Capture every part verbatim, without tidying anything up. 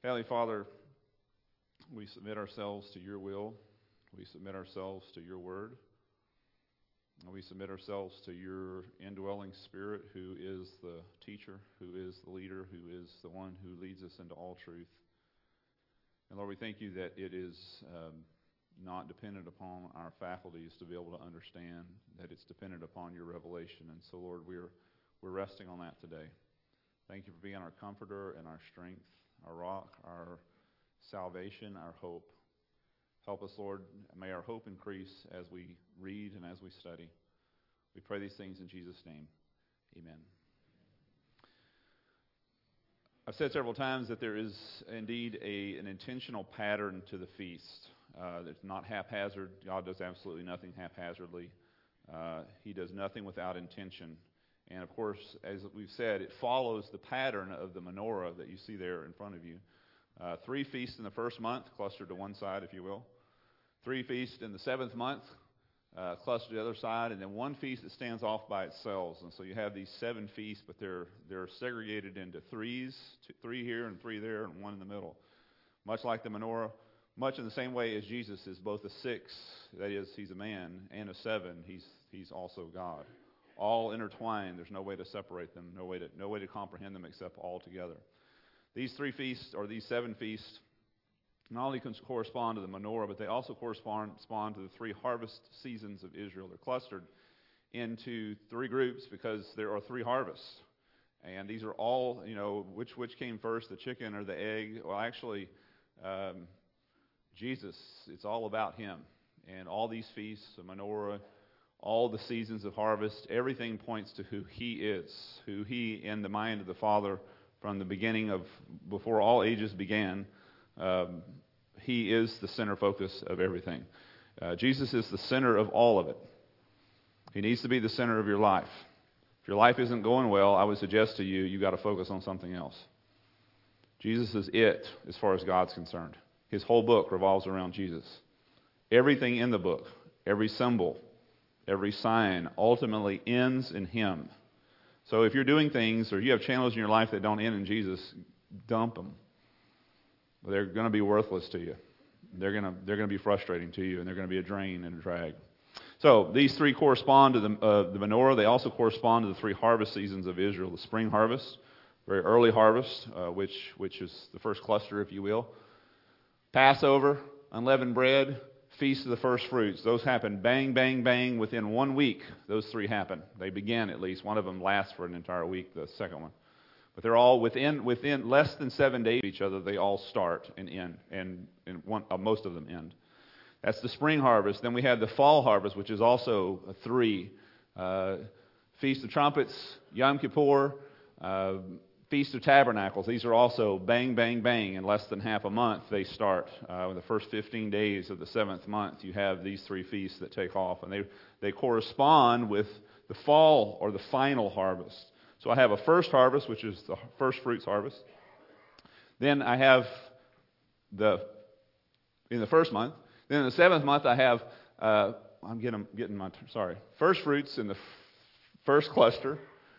Heavenly Father, we submit ourselves to your will. We submit ourselves to your word. And we submit ourselves to your indwelling Spirit, who is the teacher, who is the leader, who is the one who leads us into all truth. And Lord, we thank you that it is um, not dependent upon our faculties to be able to understand, that it's dependent upon your revelation. And so, Lord, we're we're resting on that today. Thank you for being our comforter and our strength, our rock, our salvation, our hope. Help us, Lord. May our hope increase as we read and as we study. We pray these things in Jesus' name. Amen. I've said several times that there is indeed a, an intentional pattern to the feast. Uh, it's not haphazard. God does absolutely nothing haphazardly. Uh, he does nothing without intention. And of course, as we've said, it follows the pattern of the menorah that you see there in front of you. Uh, three feasts in the first month, clustered to one side, if you will. Three feasts in the seventh month, uh, clustered to the other side, and then one feast that stands off by itself. And so you have these seven feasts, but they're they're segregated into threes, two, three here and three there, and one in the middle. Much like the menorah, much in the same way as Jesus is both a six, that is, he's a man, and a seven, he's he's also God. All intertwined. There's no way to separate them, no way to no way to comprehend them except all together. These three feasts, or these seven feasts, not only can correspond to the menorah, but they also correspond to the three harvest seasons of Israel. They're clustered into three groups because there are three harvests. And these are all, you know, which which came first, the chicken or the egg? Well, actually, um, Jesus, it's all about him. And all these feasts, the menorah, all the seasons of harvest, everything points to who he is, who he, in the mind of the Father, from the beginning of, before all ages began, um, he is the center focus of everything. Uh, Jesus is the center of all of it. He needs to be the center of your life. If your life isn't going well, I would suggest to you, you've got to focus on something else. Jesus is it as far as God's concerned. His whole book revolves around Jesus. Everything in the book, every symbol, every sign ultimately ends in him. So if you're doing things or you have challenges in your life that don't end in Jesus, dump them. They're going to be worthless to you. They're going to they're going to be frustrating to you, and they're going to be a drain and a drag. So these three correspond to the, uh, the menorah. They also correspond to the three harvest seasons of Israel. The spring harvest, very early harvest, uh, which which is the first cluster, if you will. Passover, unleavened bread, Feast of the First Fruits. Those happen bang, bang, bang within one week. Those three happen. They begin at least. One of them lasts for an entire week, the second one. But they're all within within less than seven days of each other. They all start and end, and, and one, uh, most of them end. That's the spring harvest. Then we have the fall harvest, which is also a three. Uh, Feast of Trumpets, Yom Kippur, uh, Feast of Tabernacles. These are also bang, bang, bang. In less than half a month, they start. Uh, in the first fifteen days of the seventh month, you have these three feasts that take off. And they, they correspond with the fall or the final harvest. So I have a first harvest, which is the first fruits harvest. Then I have the, in the first month. Then in the seventh month, I have, uh, I'm getting, getting my, sorry, first fruits in the f- first cluster.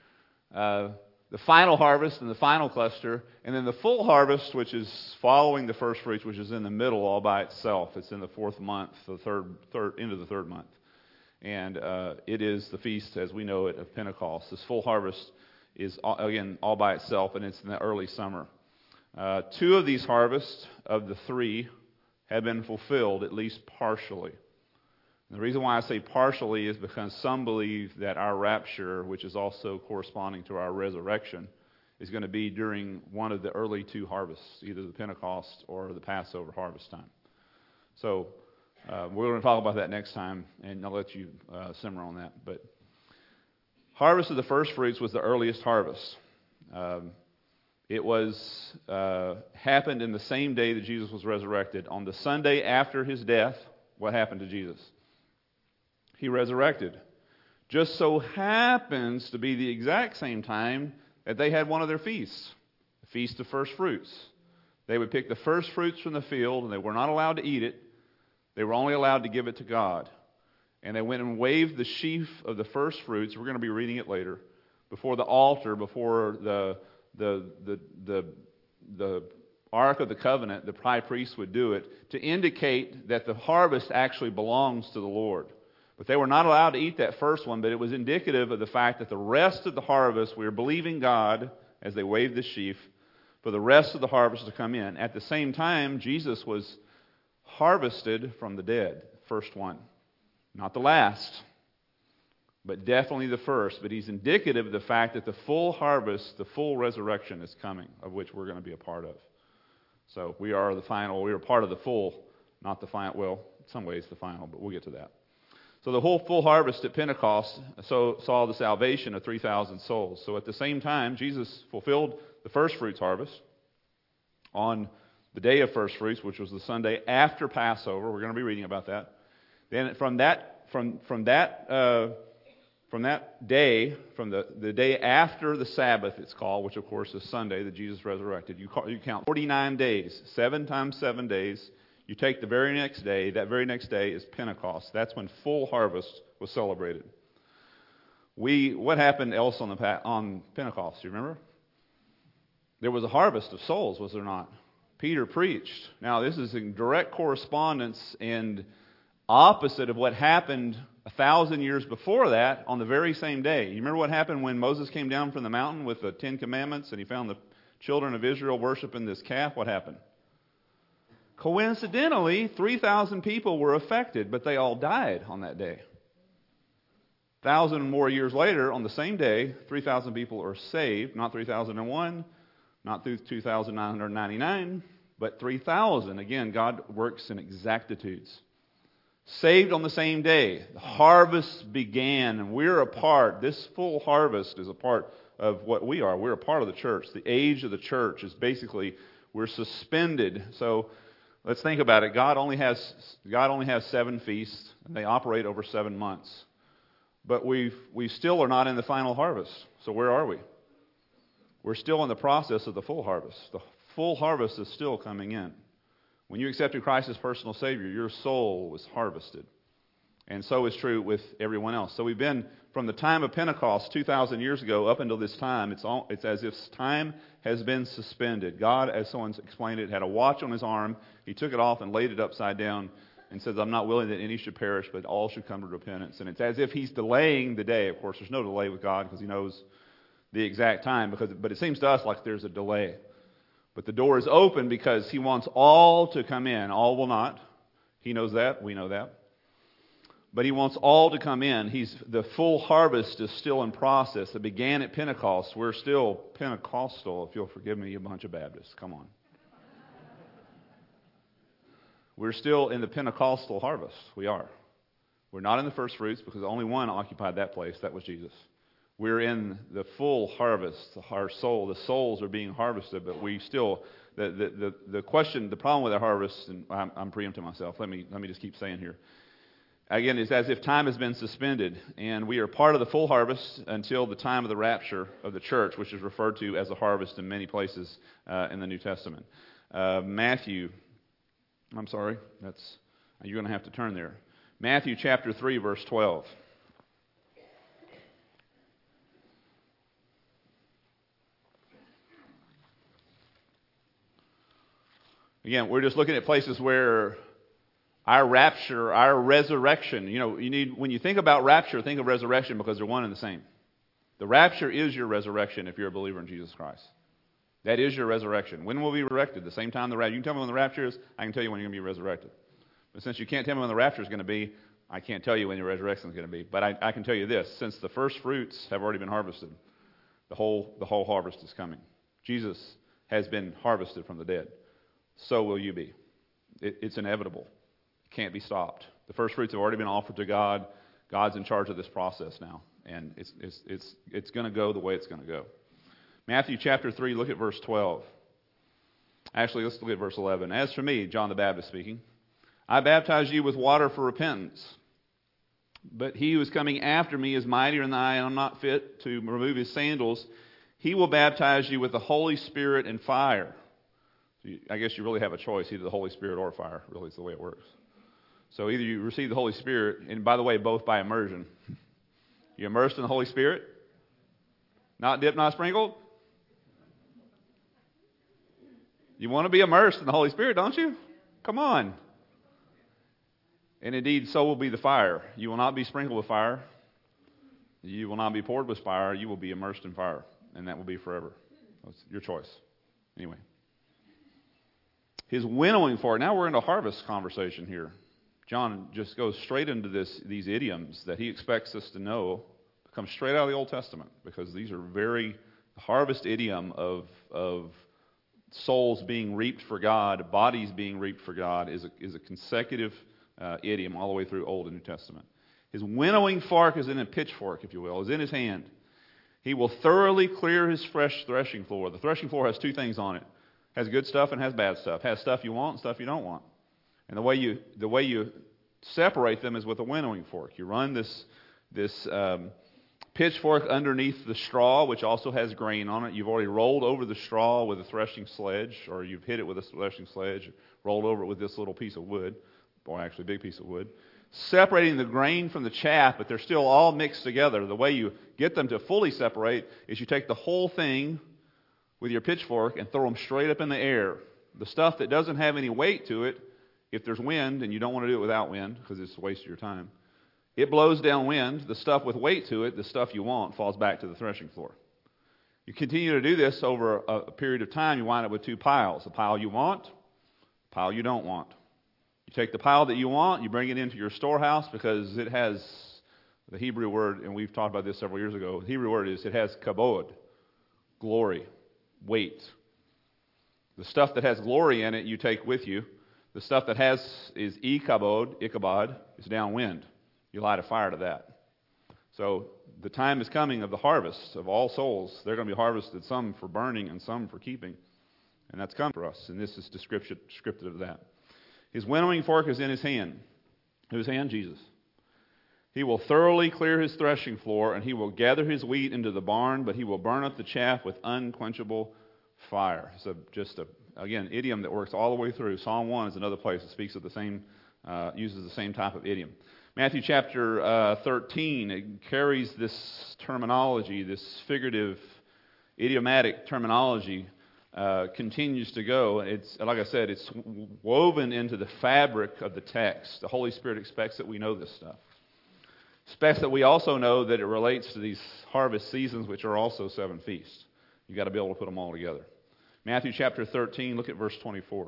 Uh, the final harvest in the final cluster, and then the full harvest, which is following the first fruits, which is in the middle all by itself. It's in the fourth month, the third, third into the third month. And uh, it is the feast, as we know it, of Pentecost. This full harvest is, again, all by itself, and it's in the early summer. Uh, two of these harvests of the three have been fulfilled, at least partially. And the reason why I say partially is because some believe that our rapture, which is also corresponding to our resurrection, is going to be during one of the early two harvests, either the Pentecost or the Passover harvest time. So uh, we're going to talk about that next time, and I'll let you uh, simmer on that. But harvest of the first fruits was the earliest harvest. Um, it was uh, happened in the same day that Jesus was resurrected. On the Sunday after his death, what happened to Jesus? He resurrected. Just so happens to be the exact same time that they had one of their feasts, the Feast of First Fruits. They would pick the first fruits from the field, and they were not allowed to eat it. They were only allowed to give it to God. And they went and waved the sheaf of the first fruits, we're going to be reading it later, before the altar, before the the the the, the Ark of the Covenant, the high priest would do it to indicate that the harvest actually belongs to the Lord. But they were not allowed to eat that first one, but it was indicative of the fact that the rest of the harvest, we were believing God, as they waved the sheaf, for the rest of the harvest to come in. At the same time, Jesus was harvested from the dead, first one. Not the last, but definitely the first. But he's indicative of the fact that the full harvest, the full resurrection is coming, of which we're going to be a part of. So we are the final, we are part of the full, not the final, well, in some ways the final, but we'll get to that. So the whole full harvest at Pentecost so, saw the salvation of three thousand souls. So at the same time, Jesus fulfilled the first fruits harvest on the day of first fruits, which was the Sunday after Passover. We're going to be reading about that. Then from that from from that uh, from that day, from the, the day after the Sabbath, it's called, which of course is Sunday that Jesus resurrected. You, call, you count forty-nine days, seven times seven days. You take the very next day. That very next day is Pentecost. That's when full harvest was celebrated. We what happened else on the on Pentecost? Do you remember? There was a harvest of souls, was there not? Peter preached. Now, this is in direct correspondence and opposite of what happened a thousand years before that on the very same day. You remember what happened when Moses came down from the mountain with the Ten Commandments and he found the children of Israel worshiping this calf? What happened? Coincidentally, three thousand people were affected, but they all died on that day. A thousand more years later, on the same day, three thousand people are saved, not three thousand one, not through two thousand nine hundred ninety-nine, but three thousand. Again, God works in exactitudes. Saved on the same day. The harvest began, and we're a part. This full harvest is a part of what we are. We're a part of the church. The age of the church is basically, we're suspended. So let's think about it. God only has God only has seven feasts, and they operate over seven months. But we we still are not in the final harvest. So where are we? We're still in the process of the full harvest. The full harvest is still coming in. When you accepted Christ as personal Savior, your soul was harvested. And so is true with everyone else. So we've been, from the time of Pentecost two thousand years ago up until this time, it's, all, it's as if time has been suspended. God, as someone explained it, had a watch on his arm. He took it off and laid it upside down and says, I'm not willing that any should perish, but all should come to repentance. And it's as if he's delaying the day. Of course, there's no delay with God because he knows the exact time. Because, but it seems to us like there's a delay. But the door is open because he wants all to come in. All will not. He knows that. We know that. But he wants all to come in. He's the full harvest is still in process. It began at Pentecost. We're still Pentecostal, if you'll forgive me, you bunch of Baptists. Come on. We're still in the Pentecostal harvest. We are. We're not in the first fruits because only one occupied that place. That was Jesus. We're in the full harvest. Our soul, the souls are being harvested, but we still, the the the, the question, the problem with our harvest, and I'm, I'm preempting myself. Let me let me just keep saying here. Again, it's as if time has been suspended, and we are part of the full harvest until the time of the rapture of the church, which is referred to as a harvest in many places uh, in the New Testament. Uh, Matthew, I'm sorry, that's you're going to have to turn there. Matthew chapter three, verse twelve. Again, we're just looking at places where our rapture, our resurrection, you know, you need when you think about rapture, think of resurrection because they're one and the same. The rapture is your resurrection if you're a believer in Jesus Christ. That is your resurrection. When will we be resurrected? The same time the rapture. You can tell me when the rapture is, I can tell you when you're going to be resurrected. But since you can't tell me when the rapture is going to be, I can't tell you when your resurrection is going to be. But I, I can tell you this, since the first fruits have already been harvested, the whole the whole harvest is coming. Jesus has been harvested from the dead. So will you be. It, it's inevitable. It can't be stopped. The first fruits have already been offered to God. God's in charge of this process now. And it's it's it's it's going to go the way it's going to go. Matthew chapter three, look at verse twelve. Actually, let's look at verse eleven. As for me, John the Baptist speaking, I baptize you with water for repentance. But he who is coming after me is mightier than I, and I'm not fit to remove his sandals. He will baptize you with the Holy Spirit and fire. I guess you really have a choice, either the Holy Spirit or fire, really is the way it works. So either you receive the Holy Spirit, and by the way, both by immersion. You immersed in the Holy Spirit? Not dipped, not sprinkled? You want to be immersed in the Holy Spirit, don't you? Come on. And indeed, so will be the fire. You will not be sprinkled with fire. You will not be poured with fire. You will be immersed in fire. And that will be forever. That's your choice. Anyway. His winnowing fork. Now we're in a harvest conversation here. John just goes straight into this these idioms that he expects us to know. Come straight out of the Old Testament. Because these are very harvest idiom of of souls being reaped for God, bodies being reaped for God is a, is a consecutive uh, idiom all the way through Old and New Testament. His winnowing fork is in a pitchfork, if you will, is in his hand. He will thoroughly clear his fresh threshing floor. The threshing floor has two things on it. It has good stuff and has bad stuff. It has stuff you want and stuff you don't want. And the way you the way you separate them is with a winnowing fork. You run this this um, pitchfork underneath the straw, which also has grain on it. You've already rolled over the straw with a threshing sledge, or you've hit it with a threshing sledge, rolled over it with this little piece of wood, or actually a big piece of wood, separating the grain from the chaff, but they're still all mixed together. The way you get them to fully separate is you take the whole thing with your pitchfork and throw them straight up in the air. The stuff that doesn't have any weight to it, if there's wind, and you don't want to do it without wind because it's a waste of your time, it blows downwind. The stuff with weight to it, the stuff you want, falls back to the threshing floor. You continue to do this over a, a period of time, you wind up with two piles. A pile you want, a pile you don't want. You take the pile that you want, you bring it into your storehouse because it has the Hebrew word, and we've talked about this several years ago. The Hebrew word is, it has kabod, glory, weight. The stuff that has glory in it, you take with you. The stuff that has is ikabod, Ichabod, is downwind. You light a fire to that. So the time is coming of the harvest of all souls. They're going to be harvested, some for burning and some for keeping. And that's coming for us. And this is descriptive of that. His winnowing fork is in his hand. Whose hand? Jesus. He will thoroughly clear his threshing floor, and he will gather his wheat into the barn, but he will burn up the chaff with unquenchable fire. So just a, again, idiom that works all the way through. Psalm one is another place that speaks of the same, uh, uses the same type of idiom. Matthew chapter uh, thirteen, it carries this terminology, this figurative, idiomatic terminology, uh, continues to go. It's, like I said, it's woven into the fabric of the text. The Holy Spirit expects that we know this stuff. Expects that we also know that it relates to these harvest seasons, which are also seven feasts. You've got to be able to put them all together. Matthew chapter thirteen, look at verse twenty-four.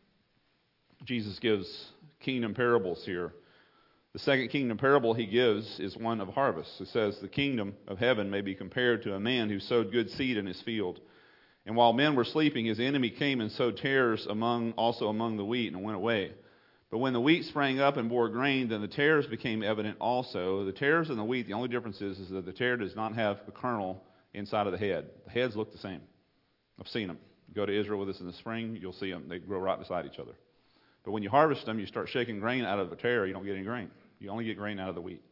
Jesus gives kingdom parables here. The second kingdom parable he gives is one of harvest. It says, the kingdom of heaven may be compared to a man who sowed good seed in his field. And while men were sleeping, his enemy came and sowed tares among, also among the wheat, and went away. But when the wheat sprang up and bore grain, then the tares became evident also. The tares and the wheat, the only difference is, is that the tare does not have a kernel inside of the head. The heads look the same. I've seen them. Go to Israel with us in the spring, you'll see them. They grow right beside each other. But when you harvest them, you start shaking grain out of the tare, you don't get any grain. You only get grain out of the wheat.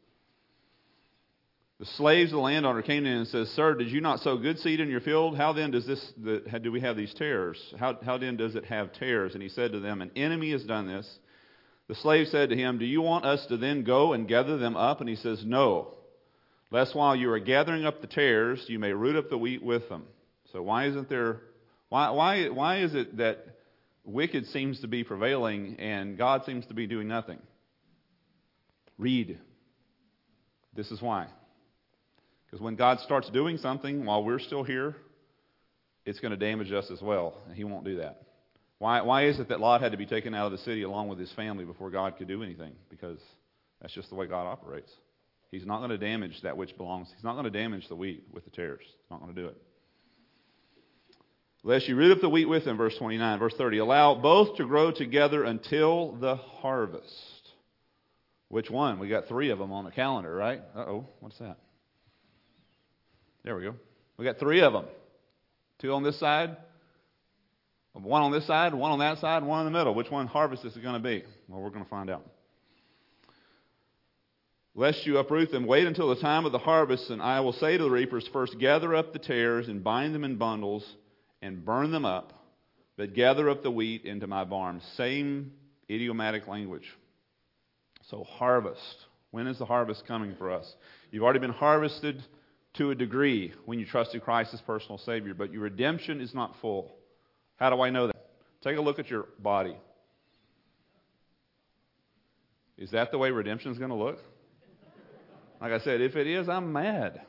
The slaves of the landowner came in and says, Sir, did you not sow good seed in your field? How then does this, the, how, do we have these tares? How, how then does it have tares? And he said to them, an enemy has done this. The slave said to him, do you want us to then go and gather them up? And he says, no. Lest while you are gathering up the tares, you may root up the wheat with them. So why isn't there, why, why, why is it that wicked seems to be prevailing and God seems to be doing nothing? Read. This is why. Because when God starts doing something while we're still here, it's going to damage us as well, and he won't do that. Why, why is it that Lot had to be taken out of the city along with his family before God could do anything? Because that's just the way God operates. He's not going to damage that which belongs. He's not going to damage the wheat with the tares. He's not going to do it. Lest you root up the wheat with him, verse twenty-nine. Verse thirty, allow both to grow together until the harvest. Which one? We got three of them on the calendar, right? Uh-oh, what's that? There we go. We got three of them. Two on this side, one on this side, one on that side, one in the middle. Which one harvest is it going to be? Well, we're going to find out. Lest you uproot them, wait until the time of the harvest, and I will say to the reapers, first gather up the tares and bind them in bundles and burn them up, but gather up the wheat into my barn. Same idiomatic language. So harvest. When is the harvest coming for us? You've already been harvested to a degree when you trusted Christ as personal Savior, but your redemption is not full. How do I know that? Take a look at your body. Is that the way redemption is going to look? Like I said, if it is, I'm mad.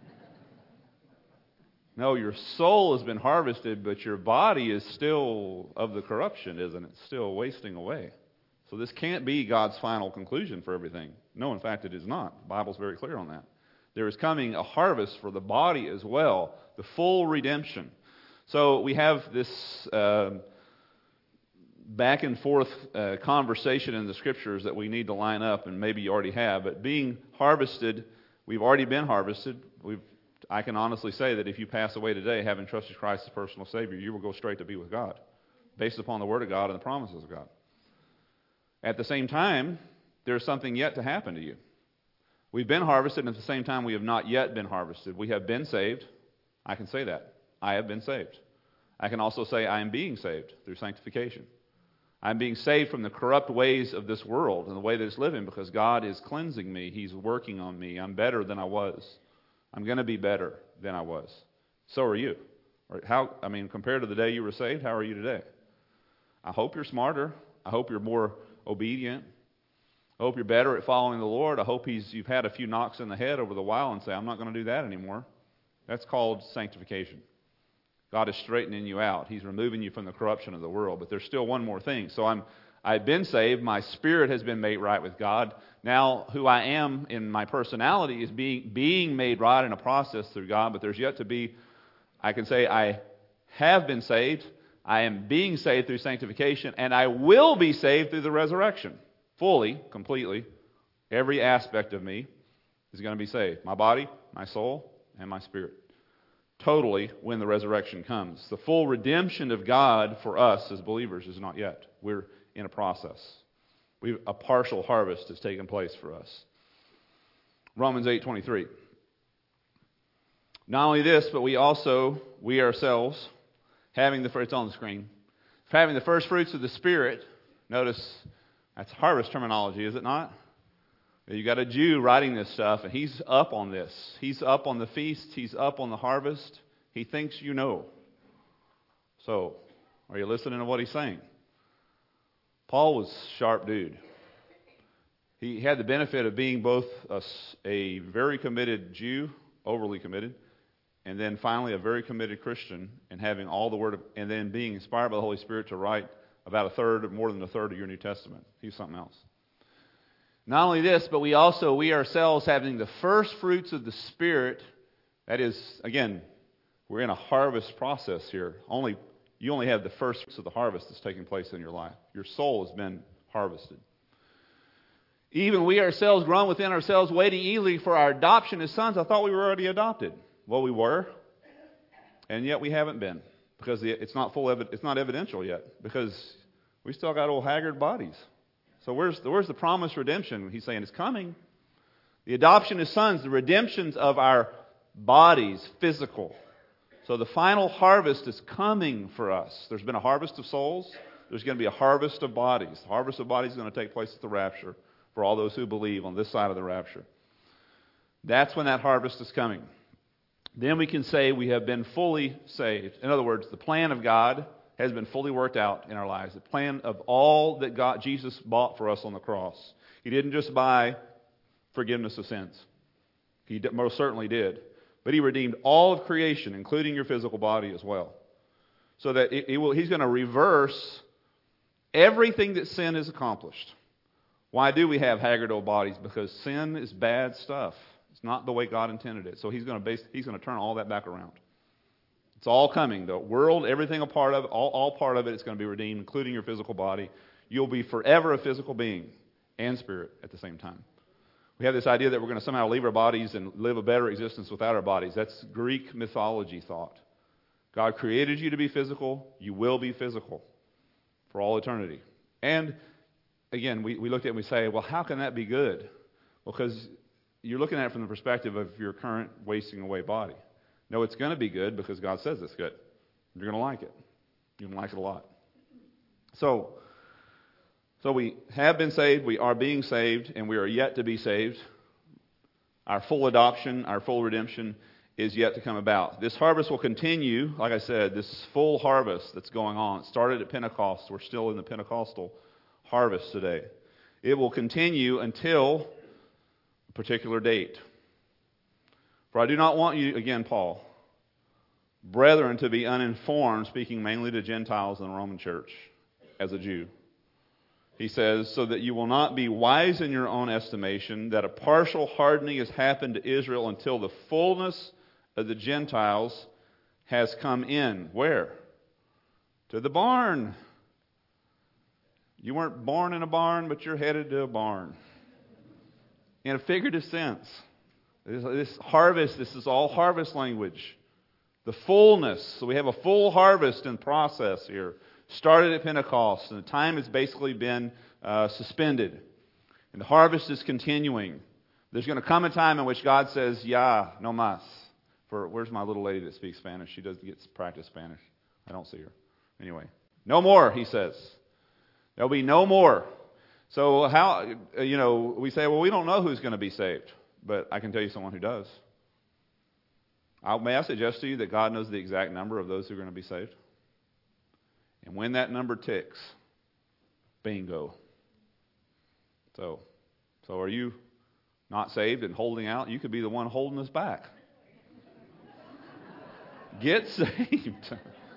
No, your soul has been harvested, but your body is still of the corruption, isn't it? Still wasting away. So this can't be God's final conclusion for everything. No, in fact, it is not. The Bible's very clear on that. There is coming a harvest for the body as well, the full redemption. So we have this uh, back and forth uh, conversation in the Scriptures that we need to line up, and maybe you already have. But being harvested, we've already been harvested. We've I can honestly say that if you pass away today having trusted Christ as personal Savior, you will go straight to be with God, based upon the Word of God and the promises of God. At the same time, there's something yet to happen to you. We've been harvested, and at the same time, we have not yet been harvested. We have been saved. I can say that. I have been saved. I can also say I am being saved through sanctification. I'm being saved from the corrupt ways of this world and the way that it's living because God is cleansing me. He's working on me. I'm better than I was. I'm going to be better than I was. So are you. How? I mean, compared to the day you were saved, how are you today? I hope you're smarter. I hope you're more obedient. I hope you're better at following the Lord. I hope he's, you've had a few knocks in the head over the while and say, I'm not going to do that anymore. That's called sanctification. God is straightening you out. He's removing you from the corruption of the world. But there's still one more thing. So I'm, I've been saved. My spirit has been made right with God. Now, who I am in my personality is being, being made right in a process through God. But there's yet to be, I can say, I have been saved. I am being saved through sanctification. And I will be saved through the resurrection. Fully, completely. Every aspect of me is going to be saved. My body, my soul, and my spirit. Totally when the resurrection comes. The full redemption of God for us as believers is not yet. We're in a process. We've, a partial harvest has taken place for us. Romans eight twenty-three. Not only this, but we also, we ourselves, having the, it's on the screen, having the first fruits of the Spirit. Notice that's harvest terminology, is it not? You got a Jew writing this stuff, and he's up on this. He's up on the feast. He's up on the harvest. He thinks you know. So, are you listening to what he's saying? Paul was a sharp dude. He had the benefit of being both a, a very committed Jew, overly committed, and then finally a very committed Christian, and having all the Word of, and then being inspired by the Holy Spirit to write about a third, more than a third of your New Testament. He's something else. Not only this, but we also, we ourselves having the first fruits of the Spirit. That is, again, we're in a harvest process here. Only you only have the first fruits of the harvest that's taking place in your life. Your soul has been harvested. Even we ourselves, grown within ourselves, waiting eagerly for our adoption as sons. I thought we were already adopted. Well, we were, and yet we haven't been because it's not full. It's not evidential yet because we still got old haggard bodies. So where's the, where's the promised redemption? He's saying it's coming. The adoption as sons, the redemptions of our bodies, physical. So the final harvest is coming for us. There's been a harvest of souls. There's going to be a harvest of bodies. The harvest of bodies is going to take place at the rapture for all those who believe on this side of the rapture. That's when that harvest is coming. Then we can say we have been fully saved. In other words, the plan of God has been fully worked out in our lives. The plan of all that God, Jesus bought for us on the cross. He didn't just buy forgiveness of sins. He most certainly did. But He redeemed all of creation, including your physical body as well. So that it, it will, He's going to reverse everything that sin has accomplished. Why do we have haggard old bodies? Because sin is bad stuff. It's not the way God intended it. So He's going to base, He's going to turn all that back around. It's all coming. The world, everything a part of it, all, all part of it is going to be redeemed, including your physical body. You'll be forever a physical being and spirit at the same time. We have this idea that we're going to somehow leave our bodies and live a better existence without our bodies. That's Greek mythology thought. God created you to be physical. You will be physical for all eternity. And again, we, we look at it and we say, well, how can that be good? Well, because you're looking at it from the perspective of your current wasting away body. No, it's going to be good because God says it's good. You're going to like it. You're going to like it a lot. So, so we have been saved, we are being saved, and we are yet to be saved. Our full adoption, our full redemption. is yet to come about. This harvest will continue, like I said, this full harvest that's going on. It started at Pentecost. We're still in the Pentecostal harvest today. It will continue until a particular date. For I do not want you, again, Paul, brethren, to be uninformed, speaking mainly to Gentiles in the Roman church, as a Jew. He says, so that you will not be wise in your own estimation, that a partial hardening has happened to Israel until the fullness of the Gentiles has come in. Where? To the barn. You weren't born in a barn, but you're headed to a barn. In a figurative sense. This, this harvest, this is all harvest language. The fullness. So we have a full harvest in process here. Started at Pentecost, and the time has basically been uh, suspended. And the harvest is continuing. There's going to come a time in which God says, "Ya, no más." For where's my little lady that speaks Spanish? She does get to practice Spanish. I don't see her. Anyway, no more, he says. There'll be no more. So how, you know, we say, well, we don't know who's going to be saved. But I can tell you someone who does. I, may I suggest to you that God knows the exact number of those who are going to be saved? And when that number ticks, bingo. So, so are you not saved and holding out? You could be the one holding us back. Get saved.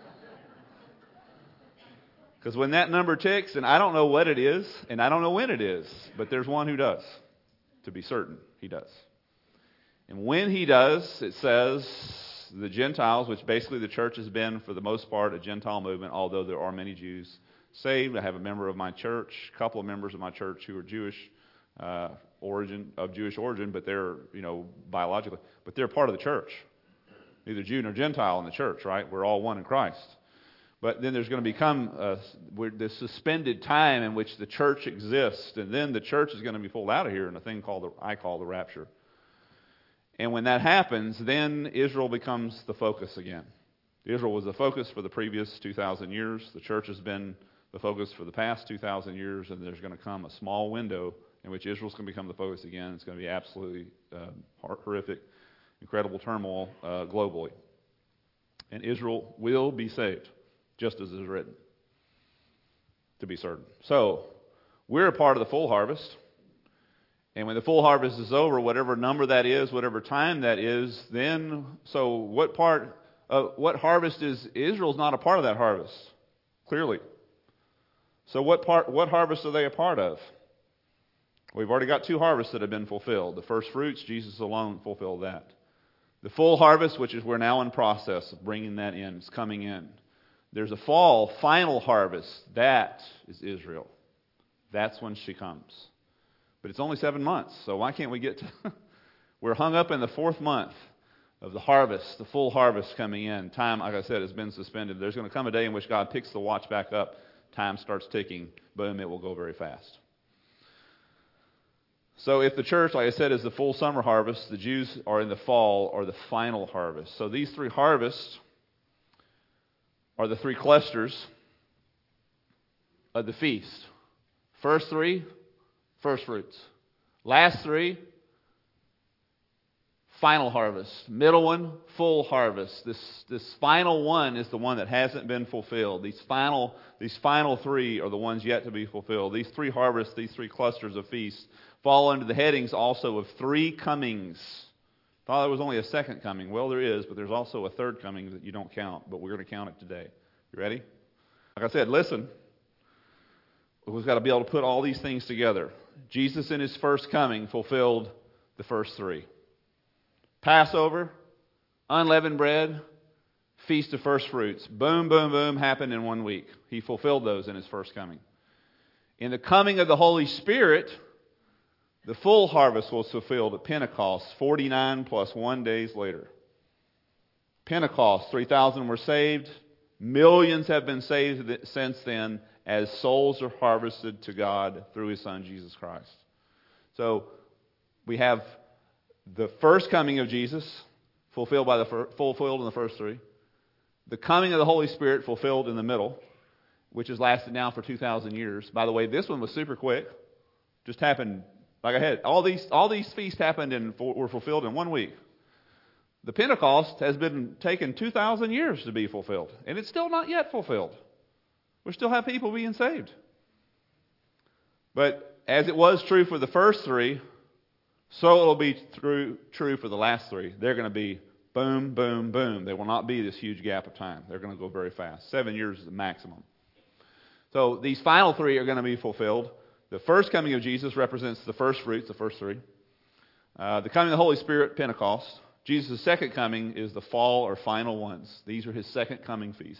Because when that number ticks, and I don't know what it is, and I don't know when it is, but there's one who does. To be certain, he does. And when he does, it says the Gentiles, which basically the church has been for the most part a Gentile movement, although there are many Jews saved. I have a member of my church, a couple of members of my church who are Jewish uh, origin, of Jewish origin, but they're, you know, biologically, but they're part of the church. Neither Jew nor Gentile in the church, right? We're all one in Christ. But then there's going to become uh, this suspended time in which the church exists, and then the church is going to be pulled out of here in a thing called the, I call the rapture. And when that happens, then Israel becomes the focus again. Israel was the focus for the previous two thousand years. The church has been the focus for the past two thousand years, and there's going to come a small window in which Israel's going to become the focus again. It's going to be absolutely uh, horrific, incredible turmoil uh, globally. And Israel will be saved, just as is written, to be certain. So, we're a part of the full harvest. And when the full harvest is over, whatever number that is, whatever time that is, then, so what part, of, what harvest is, Israel's not a part of that harvest, clearly. So what part, what harvest are they a part of? We've already got two harvests that have been fulfilled. The first fruits, Jesus alone fulfilled that. The full harvest, which is we're now in process of bringing that in, it's coming in. There's a fall, final harvest. That is Israel. That's when she comes. But it's only seven months, so why can't we get to... We're hung up in the fourth month of the harvest, the full harvest coming in. Time, like I said, has been suspended. There's going to come a day in which God picks the watch back up. Time starts ticking. Boom, it will go very fast. So if the church, like I said, is the full summer harvest, the Jews are in the fall or the final harvest. So these three harvests are the three clusters of the feast. First three, first fruits. Last three, final harvest. Middle one, full harvest. This this final one is the one that hasn't been fulfilled. These final these final three are the ones yet to be fulfilled. These three harvests, these three clusters of feasts, fall under the headings also of three comings. Thought there was only a second coming. Well, there is, but there's also a third coming that you don't count, but we're going to count it today. You ready? Like I said, listen. We've got to be able to put all these things together. Jesus in his first coming fulfilled the first three. Passover, unleavened bread, feast of first fruits. Boom, boom, boom, happened in one week. He fulfilled those in his first coming. In the coming of the Holy Spirit, the full harvest was fulfilled at Pentecost, forty-nine plus one days later. Pentecost, three thousand were saved. Millions have been saved since then as souls are harvested to God through his Son, Jesus Christ. So we have the first coming of Jesus fulfilled by the fir- fulfilled in the first three. The coming of the Holy Spirit fulfilled in the middle, which has lasted now for two thousand years. By the way, this one was super quick. Just happened, like I had, all these all these feasts happened and were fulfilled in one week. The Pentecost has been taken two thousand years to be fulfilled, and it's still not yet fulfilled. We still have people being saved. But as it was true for the first three, so it will be true, true for the last three. They're going to be boom, boom, boom. There will not be this huge gap of time. They're going to go very fast. Seven years is the maximum. So these final three are going to be fulfilled. The first coming of Jesus represents the first fruits, the first three. Uh, the coming of the Holy Spirit, Pentecost. Jesus' second coming is the fall or final ones. These are his second coming feasts.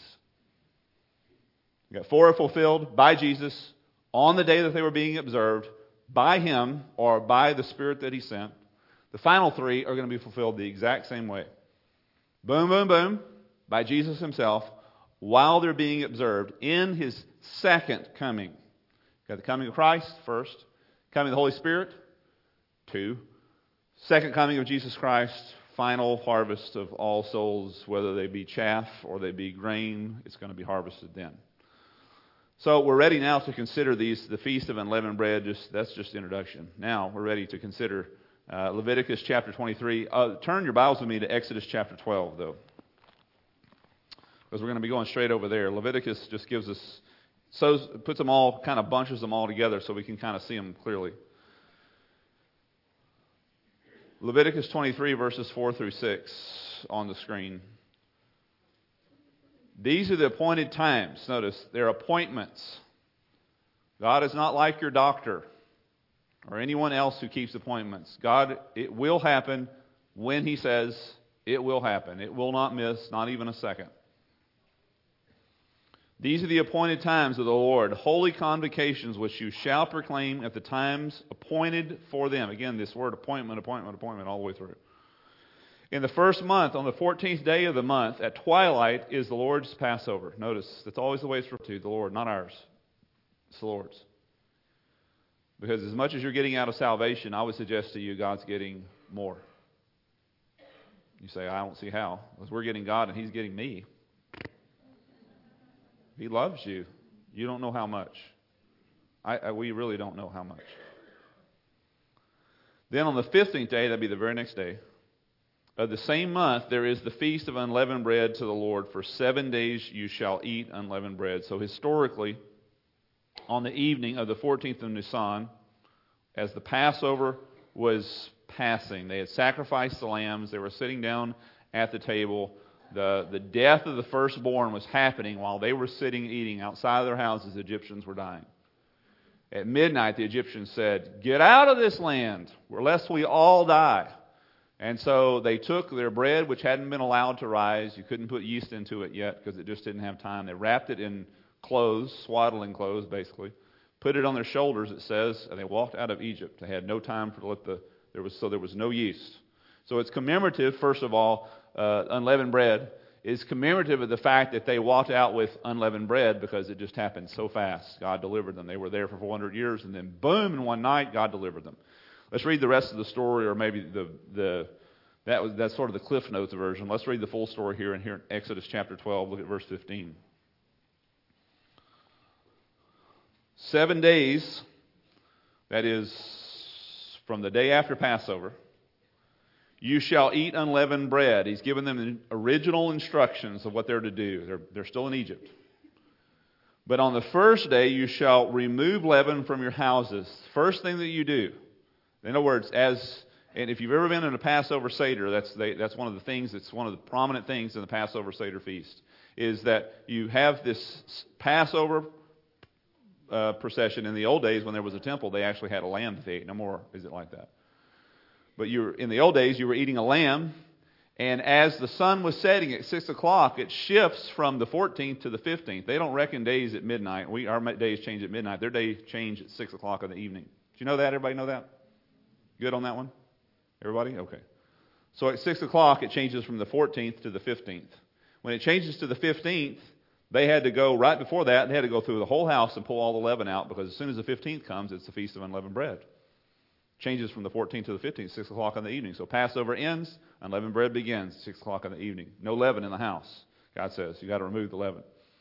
We got four are fulfilled by Jesus on the day that they were being observed by him or by the Spirit that he sent. The final three are going to be fulfilled the exact same way. Boom, boom, boom, by Jesus himself while they're being observed in his second coming. Got the coming of Christ first, coming of the Holy Spirit, two. Second coming of Jesus Christ, final harvest of all souls, whether they be chaff or they be grain, it's going to be harvested then. So we're ready now to consider these, the Feast of Unleavened Bread. Just that's just the introduction. Now we're ready to consider uh, Leviticus chapter twenty-three. Uh, turn your Bibles with me to Exodus chapter twelve, though, because we're going to be going straight over there. Leviticus just gives us, so puts them all, kind of bunches them all together so we can kind of see them clearly. Leviticus twenty-three, verses four through six on the screen. These are the appointed times. Notice, they're appointments. God is not like your doctor or anyone else who keeps appointments. God, it will happen when he says it will happen. It will not miss, not even a second. These are the appointed times of the Lord, holy convocations which you shall proclaim at the times appointed for them. Again, this word appointment, appointment, appointment all the way through. In the first month, on the fourteenth day of the month, at twilight, is the Lord's Passover. Notice, that's always the way it's referred to, the Lord, not ours. It's the Lord's. Because as much as you're getting out of salvation, I would suggest to you God's getting more. You say, I don't see how. Because we're getting God and he's getting me. He loves you. You don't know how much. I, I, we really don't know how much. Then on the fifteenth day, that'd be the very next day, of the same month, there is the Feast of Unleavened Bread to the Lord. For seven days you shall eat unleavened bread. So historically, on the evening of the fourteenth of Nisan, as the Passover was passing, they had sacrificed the lambs. They were sitting down at the table. The, the death of the firstborn was happening while they were sitting eating outside of their houses. The Egyptians were dying. At midnight, the Egyptians said, "Get out of this land, lest we all die." And so they took their bread, which hadn't been allowed to rise. You couldn't put yeast into it yet because it just didn't have time. They wrapped it in clothes, swaddling clothes, basically. Put it on their shoulders, it says, and they walked out of Egypt. They had no time to let the there was so there was no yeast. So it's commemorative, first of all, uh, unleavened bread is commemorative of the fact that they walked out with unleavened bread because it just happened so fast. God delivered them. They were there for four hundred years, and then boom, in one night, God delivered them. Let's read the rest of the story, or maybe the the that was that's sort of the Cliff Notes version. Let's read the full story here in here in Exodus chapter twelve. Look at verse fifteen. Seven days, that is from the day after Passover, you shall eat unleavened bread. He's given them the original instructions of what they're to do. They're, they're still in Egypt. But on the first day you shall remove leaven from your houses. First thing that you do. In other words, as and if you've ever been in a Passover Seder, that's they, that's one of the things. It's one of the prominent things in the Passover Seder feast is that you have this Passover uh, procession. In the old days, when there was a temple, they actually had a lamb that they ate. No more is it like that. But you were, in the old days, you were eating a lamb, and as the sun was setting at six o'clock, it shifts from the fourteenth to the fifteenth. They don't reckon days at midnight. We our days change at midnight. Their days change at six o'clock in the evening. Do you know that? Everybody know that? Good on that one? Everybody? Okay. So at six o'clock, it changes from the fourteenth to the fifteenth. When it changes to the fifteenth, they had to go, right before that, they had to go through the whole house and pull all the leaven out, because as soon as the fifteenth comes, it's the Feast of Unleavened Bread. Changes from the fourteenth to the fifteenth, six o'clock in the evening. So Passover ends, unleavened bread begins, six o'clock in the evening. No leaven in the house, God says. You've got to remove the leaven.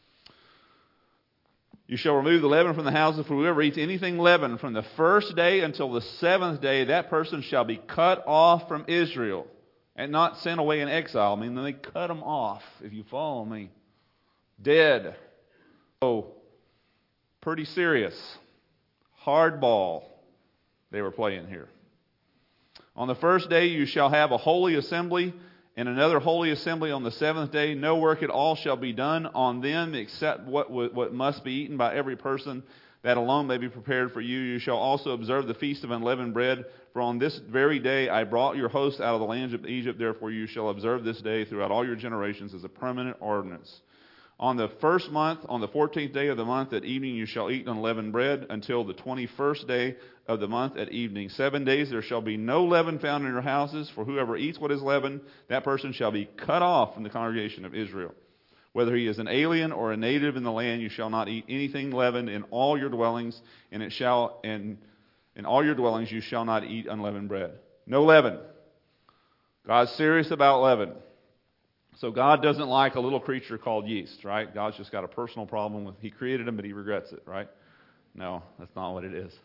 You shall remove the leaven from the houses, for whoever eats anything leavened from the first day until the seventh day, that person shall be cut off from Israel. and not sent away in exile. I mean, they cut them off, if you follow me. Dead. So, pretty serious. Hardball they were playing here. On the first day you shall have a holy assembly, and another holy assembly on the seventh day. No work at all shall be done on them, except what what must be eaten by every person. That alone may be prepared for you. You shall also observe the feast of unleavened bread. For on this very day I brought your host out of the land of Egypt. Therefore you shall observe this day throughout all your generations as a permanent ordinance. On the first month, on the fourteenth day of the month at evening, you shall eat unleavened bread until the twenty-first day of the month at evening. Seven days there shall be no leaven found in your houses, for whoever eats what is leavened, that person shall be cut off from the congregation of Israel. Whether he is an alien or a native in the land, you shall not eat anything leavened in all your dwellings, and it shall and in all your dwellings you shall not eat unleavened bread. No leaven. God's serious about leaven. So God doesn't like a little creature called yeast, right? God's just got a personal problem with, He created him, but He regrets it, right? No, that's not what it is.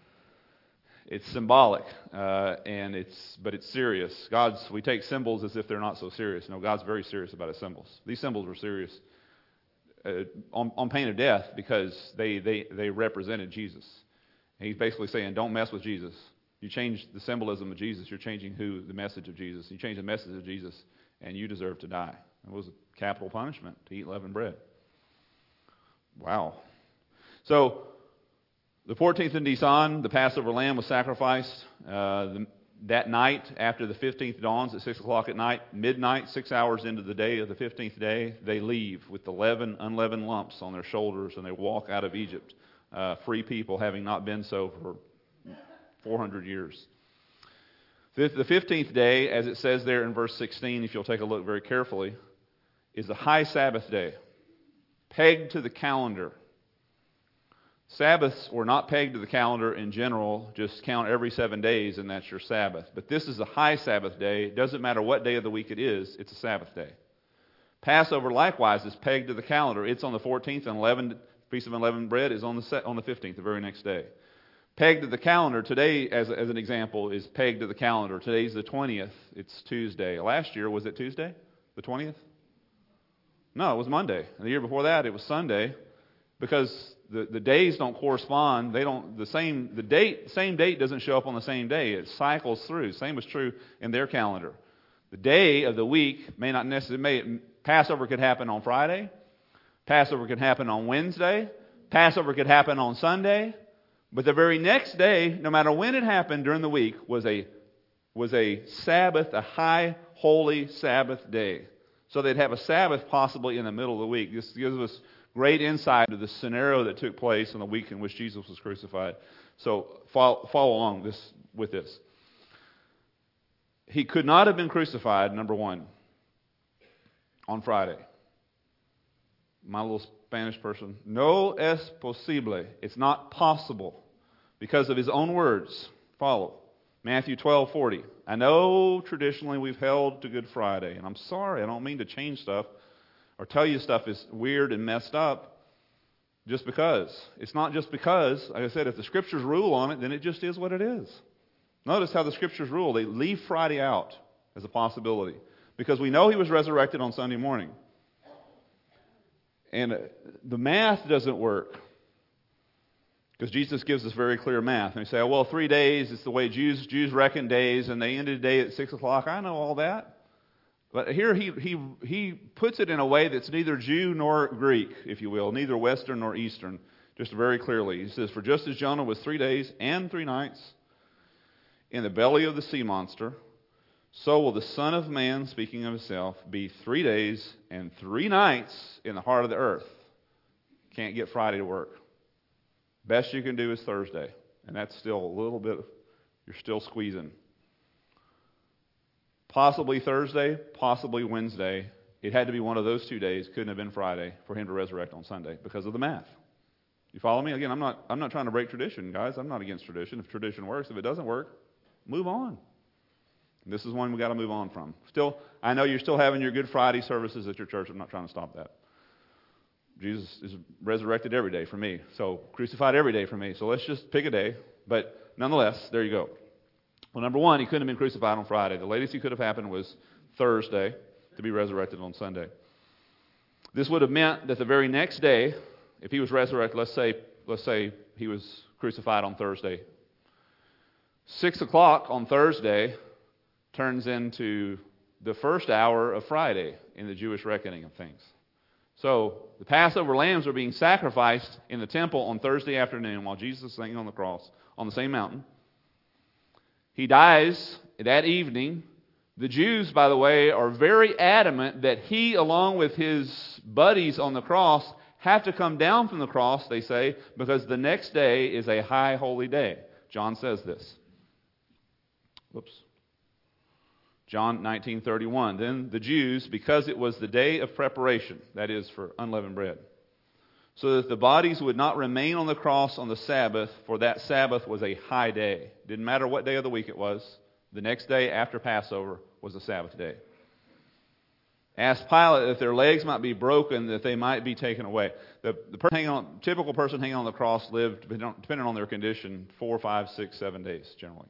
It's symbolic, uh, and it's but it's serious. God's we take symbols as if they're not so serious. No, God's very serious about His symbols. These symbols were serious uh, on, on pain of death because they, they, they represented Jesus. And He's basically saying, don't mess with Jesus. You change the symbolism of Jesus, you're changing who the message of Jesus. You change the message of Jesus, and you deserve to die. It was a capital punishment to eat leavened bread. Wow. So, the fourteenth in Nisan, the Passover lamb was sacrificed. Uh, the, that night, after the fifteenth dawns at six o'clock at night, midnight, six hours into the day of the fifteenth day, they leave with the leaven, unleavened lumps on their shoulders, and they walk out of Egypt, uh, free people, having not been so for four hundred years. The fifteenth day, as it says there in verse sixteen, if you'll take a look very carefully, is the high Sabbath day, pegged to the calendar. Sabbaths were not pegged to the calendar in general, just count every seven days and that's your Sabbath. But this is a high Sabbath day. It doesn't matter what day of the week it is, it's a Sabbath day. Passover likewise is pegged to the calendar. It's on the fourteenth, and unleavened piece of unleavened bread is on the set, on the fifteenth, the very next day. Pegged to the calendar, today, as, as an example, is pegged to the calendar. Today's the twentieth. It's Tuesday. Last year, was it Tuesday? The twentieth? No, it was Monday. And the year before that, it was Sunday. Because the, the days don't correspond. They don't, the same, the date, same date doesn't show up on the same day. It cycles through. Same was true in their calendar. The day of the week may not necessarily, may, Passover could happen on Friday. Passover could happen on Wednesday. Passover could happen on Sunday. But the very next day, no matter when it happened during the week, was a was a Sabbath, a high holy Sabbath day. So they'd have a Sabbath possibly in the middle of the week. This gives us great insight into the scenario that took place in the week in which Jesus was crucified. So follow, follow along this with this. He could not have been crucified, number one, on Friday. My little Spanish person. No es posible. It's not possible. Because of his own words. Follow. Matthew twelve forty. I know traditionally we've held to Good Friday. And I'm sorry, I don't mean to change stuff or tell you stuff is weird and messed up just because. It's not just because. Like I said, if the Scriptures rule on it, then it just is what it is. Notice how the Scriptures rule. They leave Friday out as a possibility. Because we know He was resurrected on Sunday morning. And the math doesn't work. Because Jesus gives us very clear math. And we say, oh, well, three days, it's the way Jews Jews reckon days, and they ended the day at six o'clock. I know all that. But here he, he, he puts it in a way that's neither Jew nor Greek, if you will, neither Western nor Eastern, just very clearly. He says, for just as Jonah was three days and three nights in the belly of the sea monster, so will the Son of Man, speaking of Himself, be three days and three nights in the heart of the earth. Can't get Friday to work. Best you can do is Thursday. And that's still a little bit, you're still squeezing. Possibly Thursday, possibly Wednesday. It had to be one of those two days. Couldn't have been Friday for Him to resurrect on Sunday because of the math. You follow me? Again, I'm not I'm not trying to break tradition, guys. I'm not against tradition. If tradition works, if it doesn't work, move on. This is one we got to move on from. Still, I know you're still having your Good Friday services at your church. I'm not trying to stop that. Jesus is resurrected every day for me. So crucified every day for me. So let's just pick a day. But nonetheless, there you go. Well, number one, he couldn't have been crucified on Friday. The latest he could have happened was Thursday to be resurrected on Sunday. This would have meant that the very next day, if he was resurrected, let's say, let's say he was crucified on Thursday, six o'clock on Thursday turns into the first hour of Friday in the Jewish reckoning of things. So the Passover lambs are being sacrificed in the temple on Thursday afternoon while Jesus is hanging on the cross on the same mountain. He dies that evening. The Jews, by the way, are very adamant that he, along with his buddies on the cross, have to come down from the cross, they say, because the next day is a high holy day. John says this. Whoops. John nineteen thirty-one. Then the Jews, because it was the day of preparation, that is for unleavened bread, so that the bodies would not remain on the cross on the Sabbath, for that Sabbath was a high day. Didn't matter what day of the week it was. The next day after Passover was a Sabbath day. Asked Pilate if their legs might be broken, that they might be taken away. The, the person hanging on, typical person hanging on the cross lived, depending on their condition, four, five, six, seven days generally.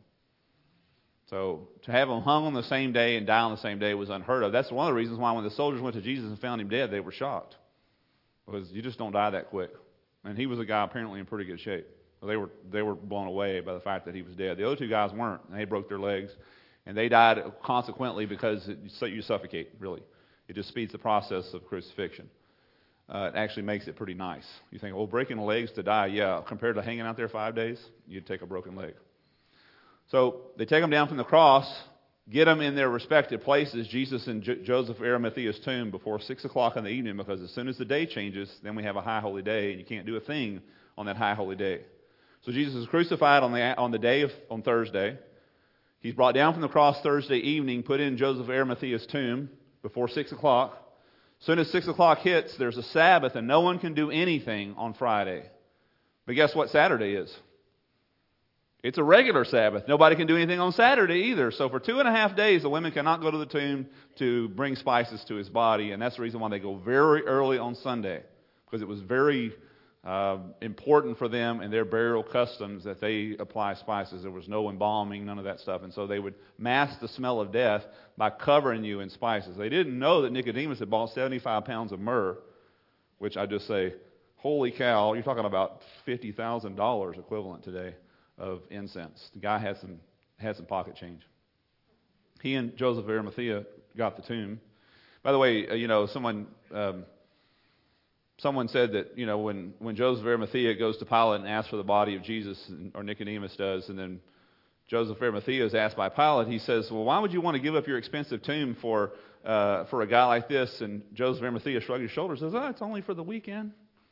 So to have him hung on the same day and die on the same day was unheard of. That's one of the reasons why when the soldiers went to Jesus and found him dead, they were shocked. Because you just don't die that quick. And he was a guy apparently in pretty good shape. So they were they were blown away by the fact that he was dead. The other two guys weren't. They broke their legs. And they died consequently because it, so you suffocate, really. It just speeds the process of crucifixion. Uh, it actually makes it pretty nice. You think, well, breaking legs to die, yeah, compared to hanging out there five days, you'd take a broken leg. So they take them down from the cross, get them in their respective places, Jesus and J- Joseph of Arimathea's tomb, before six o'clock in the evening, because as soon as the day changes, then we have a high holy day, and you can't do a thing on that high holy day. So Jesus is crucified on the on the day of on Thursday. He's brought down from the cross Thursday evening, put in Joseph of Arimathea's tomb before six o'clock. As soon as six o'clock hits, there's a Sabbath, and no one can do anything on Friday. But guess what Saturday is? It's a regular Sabbath. Nobody can do anything on Saturday either. So for two and a half days, the women cannot go to the tomb to bring spices to his body, and that's the reason why they go very early on Sunday, because it was very uh, important for them and their burial customs that they apply spices. There was no embalming, none of that stuff, and so they would mask the smell of death by covering you in spices. They didn't know that Nicodemus had bought seventy-five pounds of myrrh, which I just say, holy cow, you're talking about fifty thousand dollars equivalent today of incense. The guy had some had some pocket change. He and Joseph of Arimathea got the tomb. By the way, uh, you know, someone um, someone said that, you know, when, when Joseph of Arimathea goes to Pilate and asks for the body of Jesus, or Nicodemus does, and then Joseph of Arimathea is asked by Pilate, he says, well, why would you want to give up your expensive tomb for uh, for a guy like this? And Joseph of Arimathea shrugged his shoulders and says, oh, it's only for the weekend.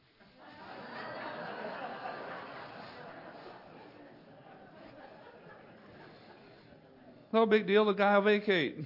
No big deal, the guy will vacate.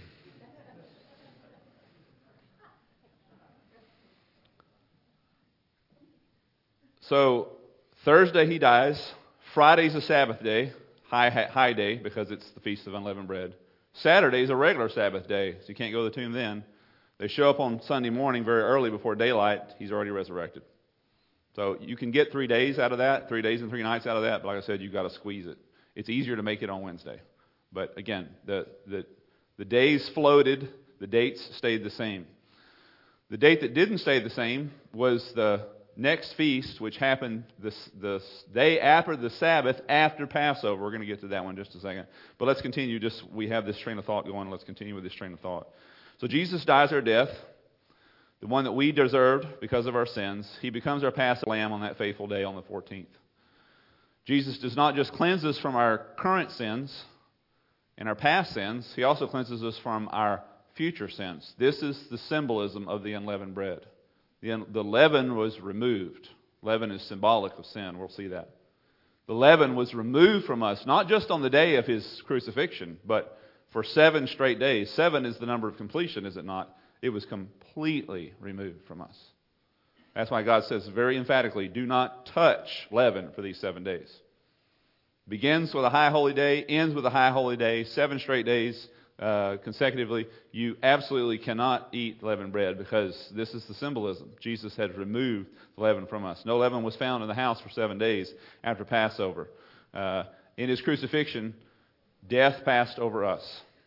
So Thursday he dies. Friday's a Sabbath day, high high day, because it's the Feast of Unleavened Bread. Saturday's a regular Sabbath day, so you can't go to the tomb then. They show up on Sunday morning very early before daylight. He's already resurrected. So you can get three days out of that, three days and three nights out of that, but like I said, you've got to squeeze it. It's easier to make it on Wednesday. But again, the, the, the days floated, the dates stayed the same. The date that didn't stay the same was the next feast, which happened the, the day after the Sabbath, after Passover. We're going to get to that one in just a second. But let's continue. Just we have this train of thought going. Let's continue with this train of thought. So Jesus dies our death, the one that we deserved because of our sins. He becomes our Passover lamb on that faithful day on the fourteenth. Jesus does not just cleanse us from our current sins and our past sins. He also cleanses us from our future sins. This is the symbolism of the unleavened bread. The, the leaven was removed. Leaven is symbolic of sin. We'll see that. The leaven was removed from us, not just on the day of his crucifixion, but for seven straight days. Seven is the number of completion, is it not? It was completely removed from us. That's why God says very emphatically, do not touch leaven for these seven days. Begins with a high holy day, ends with a high holy day, seven straight days uh, consecutively. You absolutely cannot eat leavened bread because this is the symbolism. Jesus had removed the leaven from us. No leaven was found in the house for seven days after Passover. Uh, in his crucifixion, Death passed over us.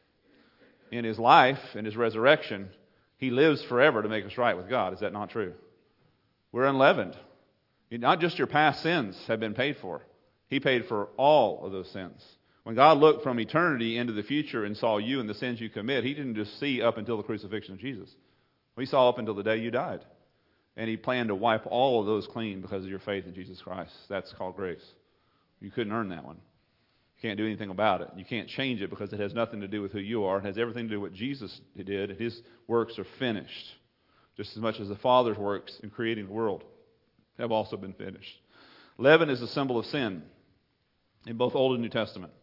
In his life, in his resurrection, he lives forever to make us right with God. Is that not true? We're unleavened. Not just your past sins have been paid for. He paid for all of those sins. When God looked from eternity into the future and saw you and the sins you commit, he didn't just see up until the crucifixion of Jesus. He saw up until the day you died. And he planned to wipe all of those clean because of your faith in Jesus Christ. That's called grace. You couldn't earn that one. You can't do anything about it. You can't change it because it has nothing to do with who you are. It has everything to do with what Jesus did. His works are finished. Just as much as the Father's works in creating the world have also been finished. Leaven is a symbol of sin in both Old and New Testament.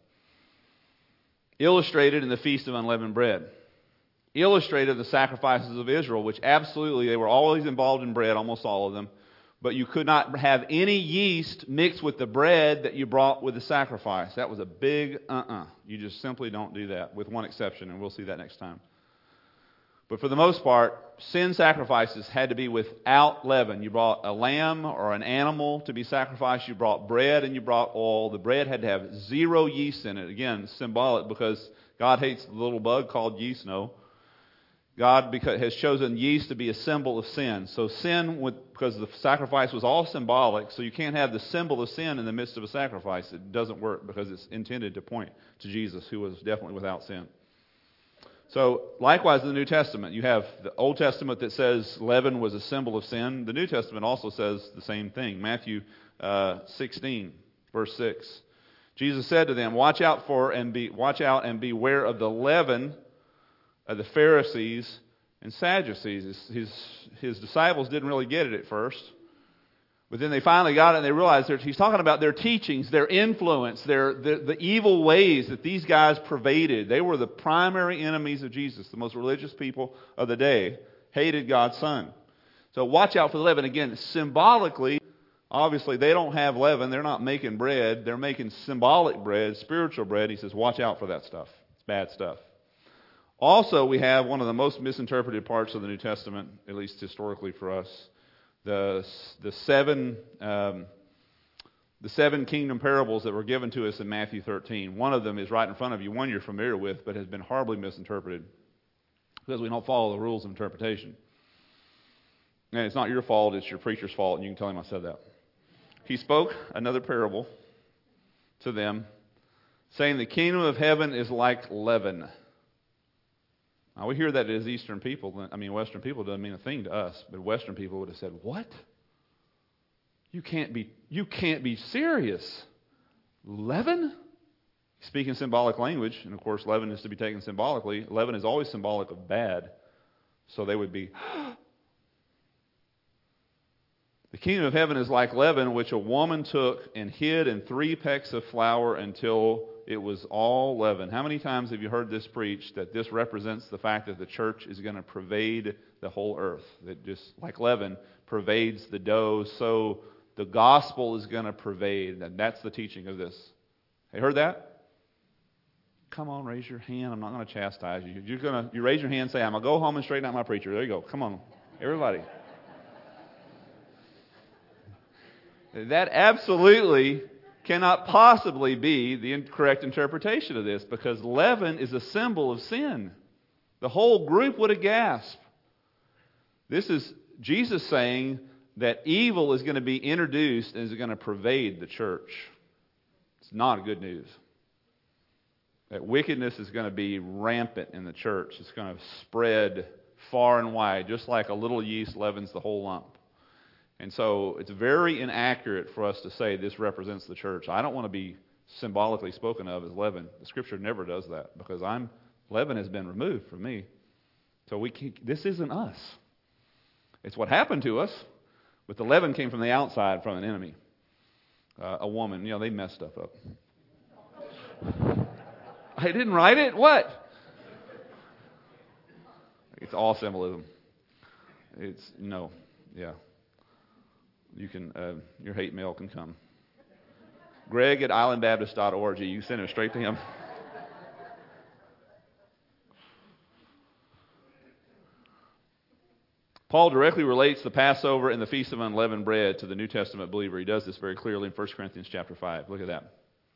Illustrated in the Feast of Unleavened Bread. Illustrated the sacrifices of Israel, which absolutely, they were always involved in bread, almost all of them. But you could not have any yeast mixed with the bread that you brought with the sacrifice. That was a big uh-uh. You just simply don't do that, with one exception, and we'll see that next time. But for the most part, sin sacrifices had to be without leaven. You brought a lamb or an animal to be sacrificed. You brought bread and you brought oil. The bread had to have zero yeast in it. Again, symbolic because God hates the little bug called yeast. No. God has chosen yeast to be a symbol of sin. So sin, because the sacrifice was all symbolic, so you can't have the symbol of sin in the midst of a sacrifice. It doesn't work because it's intended to point to Jesus, who was definitely without sin. So, likewise in the New Testament, you have the Old Testament that says leaven was a symbol of sin. The New Testament also says the same thing. Matthew uh, sixteen, verse six. Jesus said to them, "Watch out for and be watch out and beware of the leaven of the Pharisees and Sadducees." His, his, his disciples didn't really get it at first. But then they finally got it and they realized that he's talking about their teachings, their influence, their the, the evil ways that these guys pervaded. They were the primary enemies of Jesus. The most religious people of the day hated God's Son. So watch out for the leaven. Again, symbolically, obviously they don't have leaven. They're not making bread. They're making symbolic bread, spiritual bread. He says, watch out for that stuff. It's bad stuff. Also, we have one of the most misinterpreted parts of the New Testament, at least historically for us. The, the seven um, the seven kingdom parables that were given to us in Matthew thirteen. One of them is right in front of you, one you're familiar with, but has been horribly misinterpreted because we don't follow the rules of interpretation. And it's not your fault, it's your preacher's fault, and you can tell him I said that. He spoke another parable to them, saying the kingdom of heaven is like leaven. Now, we hear that as Eastern people. I mean, Western people doesn't mean a thing to us. But Western people would have said, what? You can't be, you can't be serious. Leaven? Speaking symbolic language, and of course leaven is to be taken symbolically. Leaven is always symbolic of bad. So they would be, the kingdom of heaven is like leaven, which a woman took and hid in three pecks of flour until it was all leaven. How many times have you heard this preached, that this represents the fact that the church is going to pervade the whole earth? That just like leaven pervades the dough, so the gospel is going to pervade. And that's the teaching of this. Have you heard that? Come on, raise your hand. I'm not going to chastise you. You're going to, you raise your hand and say, I'm going to go home and straighten out my preacher. There you go. Come on, everybody. That absolutely cannot possibly be the incorrect interpretation of this, because leaven is a symbol of sin. The whole group would have gasped. This is Jesus saying that evil is going to be introduced and is going to pervade the church. It's not good news. That wickedness is going to be rampant in the church. It's going to spread far and wide, just like a little yeast leavens the whole lump. And so it's very inaccurate for us to say this represents the church. I don't want to be symbolically spoken of as leaven. The Scripture never does that, because I'm leaven has been removed from me. So we can't, this isn't us. It's what happened to us, but the leaven came from the outside, from an enemy. Uh, a woman, you know, they messed stuff up. I didn't write it? What? It's all symbolism. It's, no, yeah. You can, uh, your hate mail can come. Greg at island baptist dot org. You send it straight to him. Paul directly relates the Passover and the Feast of Unleavened Bread to the New Testament believer. He does this very clearly in First Corinthians chapter five. Look at that.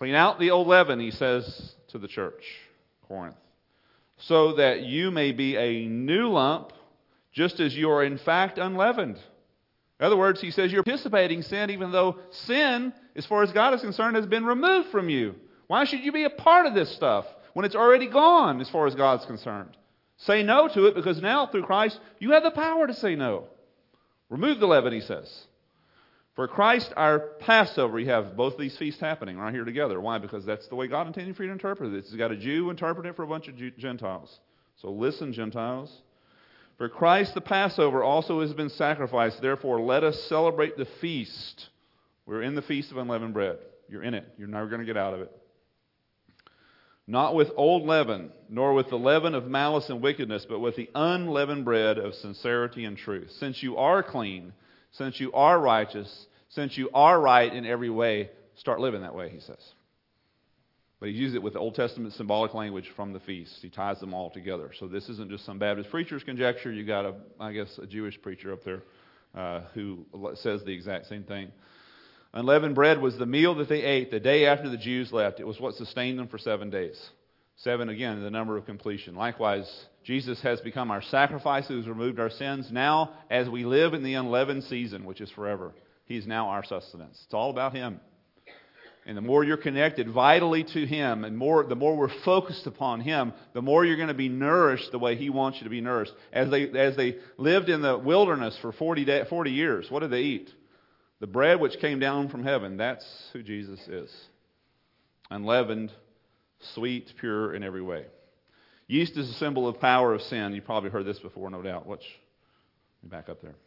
Clean out the old leaven, he says to the church, Corinth, so that you may be a new lump, just as you are in fact unleavened. In other words, he says you're participating sin even though sin, as far as God is concerned, has been removed from you. Why should you be a part of this stuff when it's already gone as far as God's concerned? Say no to it because now through Christ you have the power to say no. Remove the leaven, he says. For Christ, our Passover, you have both these feasts happening right here together. Why? Because that's the way God intended for you to interpret it. He's got a Jew interpret it for a bunch of Gentiles. So listen, Gentiles. For Christ, the Passover, also has been sacrificed. Therefore, let us celebrate the feast. We're in the Feast of Unleavened Bread. You're in it. You're never going to get out of it. Not with old leaven, nor with the leaven of malice and wickedness, but with the unleavened bread of sincerity and truth. Since you are clean, since you are righteous, since you are right in every way, start living that way, he says. But he uses it with Old Testament symbolic language from the feast. He ties them all together. So this isn't just some Baptist preacher's conjecture. You got, a, I guess, a Jewish preacher up there uh, who says the exact same thing. Unleavened bread was the meal that they ate the day after the Jews left. It was what sustained them for seven days. Seven, again, the number of completion. Likewise, Jesus has become our sacrifice who has removed our sins. Now, as we live in the unleavened season, which is forever, He's now our sustenance. It's all about Him. And the more you're connected vitally to Him, and more, the more we're focused upon Him, the more you're going to be nourished the way He wants you to be nourished. As they, as they lived in the wilderness for forty, day, forty years, what did they eat? The bread which came down from heaven. That's who Jesus is. Unleavened, sweet, pure in every way. Yeast is a symbol of power of sin. You've probably heard this before, no doubt. Watch. Let me back up there.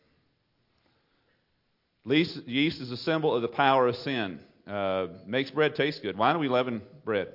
Yeast is a symbol of the power of sin. Uh, makes bread taste good. Why do we leaven bread?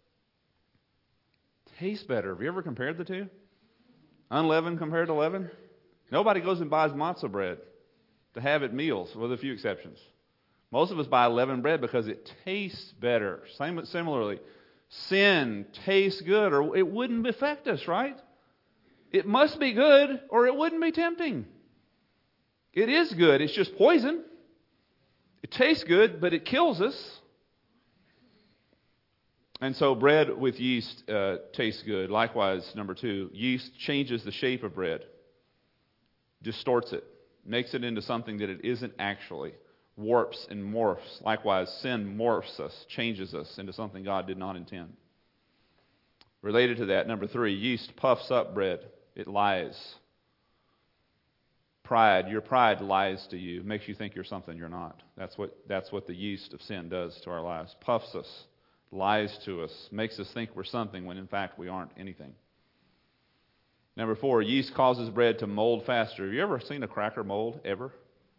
Tastes better. Have you ever compared the two? Unleavened compared to leavened? Nobody goes and buys matzah bread to have at meals, with a few exceptions. Most of us buy leavened bread because it tastes better. Same, similarly, sin tastes good, or it wouldn't affect us, right? It must be good, or it wouldn't be tempting. It is good. It's just poison. It tastes good, but it kills us. And so bread with yeast uh, tastes good. Likewise, number two, yeast changes the shape of bread, distorts it, makes it into something that it isn't actually, warps and morphs. Likewise, sin morphs us, changes us into something God did not intend. Related to that, number three, yeast puffs up bread. It lies. Pride, your pride lies to you, makes you think you're something you're not. That's what, that's what the yeast of sin does to our lives. Puffs us, lies to us, makes us think we're something when in fact we aren't anything. Number four, yeast causes bread to mold faster. Have you ever seen a cracker mold, ever?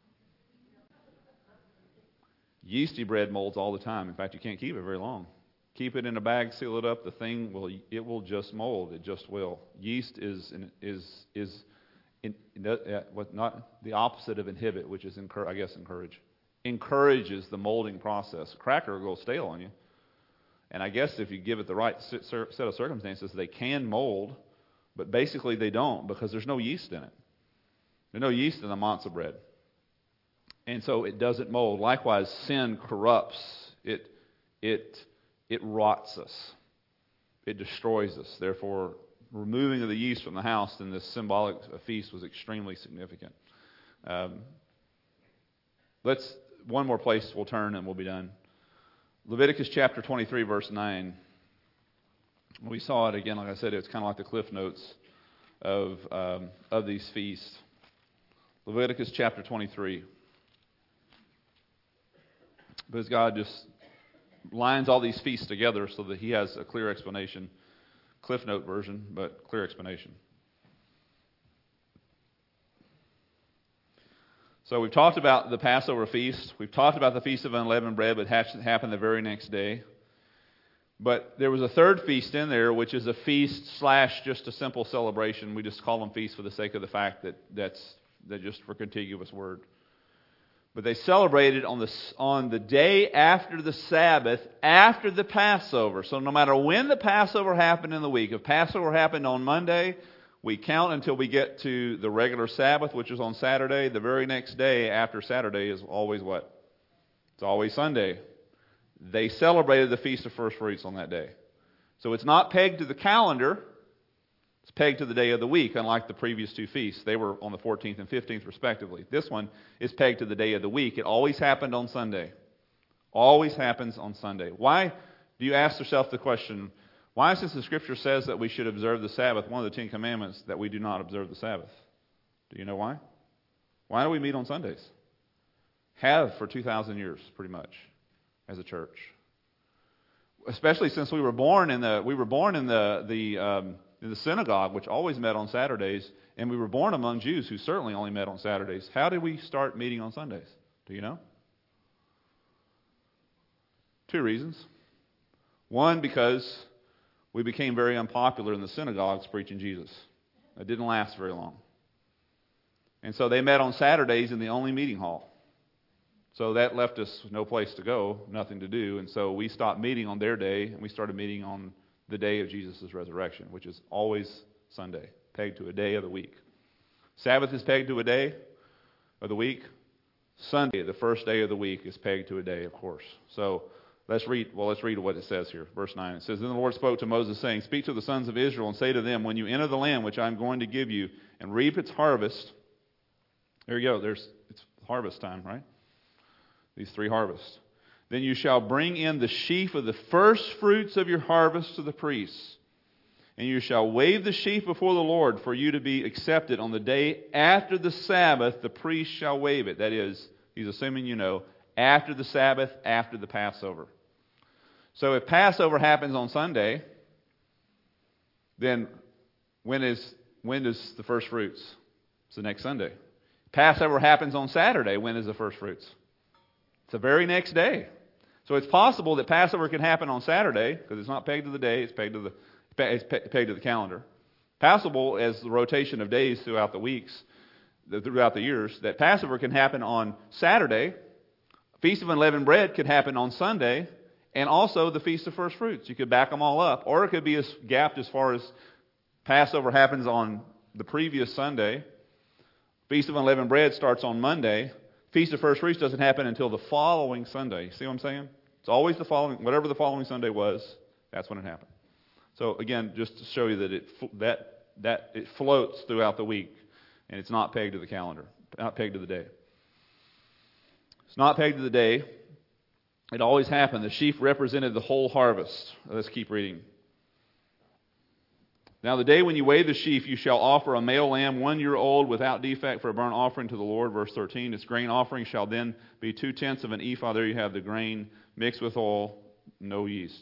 Yeasty bread molds all the time. In fact, you can't keep it very long. Keep it in a bag, seal it up, the thing will, it will just mold. It just will. Yeast is, is, is in, uh, what not the opposite of inhibit, which is, encourage, I guess, encourage. Encourages the molding process. A cracker will go stale on you. And I guess if you give it the right set of circumstances, they can mold. But basically they don't, because there's no yeast in it. There's no yeast in the matzah bread. And so it doesn't mold. Likewise, sin corrupts. It, it, it rots us. It destroys us. Therefore, removing of the yeast from the house in this symbolic feast was extremely significant. Um, let's one more place we'll turn and we'll be done. Leviticus chapter twenty-three, verse nine. We saw it again, like I said, it's kind of like the Cliff Notes of, um, of these feasts. Leviticus chapter twenty-three. Because God just lines all these feasts together so that He has a clear explanation. Cliff Note version, but clear explanation. So we've talked about the Passover feast. We've talked about the Feast of Unleavened Bread, but it happened the very next day. But there was a third feast in there, which is a feast slash just a simple celebration. We just call them feasts for the sake of the fact that that's they're just for contiguous word. But they celebrated on the, on the day after the Sabbath, after the Passover. So no matter when the Passover happened in the week, if Passover happened on Monday, we count until we get to the regular Sabbath, which is on Saturday. The very next day after Saturday is always what? It's always Sunday. they celebrated the Feast of First Fruits on that day. So it's not pegged to the calendar. It's pegged to the day of the week, unlike the previous two feasts. They were on the fourteenth and fifteenth, respectively. This one is pegged to the day of the week. It always happened on Sunday. Always happens on Sunday. Why do you ask yourself the question, why, since the Scripture says that we should observe the Sabbath, one of the Ten Commandments, that we do not observe the Sabbath? Do you know why? Why do we meet on Sundays? Have for two thousand years, pretty much, as a church. Especially since we were born in the we were born in the the um, in the synagogue, which always met on Saturdays, and we were born among Jews who certainly only met on Saturdays. How did we start meeting on Sundays? Do you know? Two reasons. One, because we became very unpopular in the synagogues preaching Jesus. It didn't last very long. And so they met on Saturdays in the only meeting hall. So that left us no place to go, nothing to do. And so we stopped meeting on their day, and we started meeting on the day of Jesus' resurrection, which is always Sunday, pegged to a day of the week. Sabbath is pegged to a day of the week. Sunday, the first day of the week, is pegged to a day, of course. So let's read, well, let's read what it says here. Verse nine. It says, Then the Lord spoke to Moses, saying, Speak to the sons of Israel, and say to them, When you enter the land which I am going to give you, and reap its harvest. There you go. There's it's harvest time, right? These three harvests. Then you shall bring in the sheaf of the first fruits of your harvest to the priests. And you shall wave the sheaf before the Lord for you to be accepted. On the day after the Sabbath, the priest shall wave it. That is, he's assuming you know, after the Sabbath, after the Passover. So if Passover happens on Sunday, then when is when is the first fruits? It's the next Sunday. Passover happens on Saturday. When is the first fruits? It's the very next day. So it's possible that Passover can happen on Saturday, because it's not pegged to the day, it's pegged to the it's pegged to the calendar. Possible, as the rotation of days throughout the weeks, throughout the years, that Passover can happen on Saturday, Feast of Unleavened Bread could happen on Sunday, and also the Feast of First Fruits. You could back them all up. Or it could be as gapped as far as Passover happens on the previous Sunday, Feast of Unleavened Bread starts on Monday, Feast of First Fruits doesn't happen until the following Sunday. See what I'm saying? It's always the following, whatever the following Sunday was, that's when it happened. So again, just to show you that it that that it floats throughout the week, and it's not pegged to the calendar, not pegged to the day. It's not pegged to the day. It always happened. The sheaf represented the whole harvest. Let's keep reading. Now the day when you wave the sheaf, you shall offer a male lamb one year old without defect for a burnt offering to the Lord. Verse thirteen, its grain offering shall then be two-tenths of an ephah. There you have the grain mixed with oil, no yeast.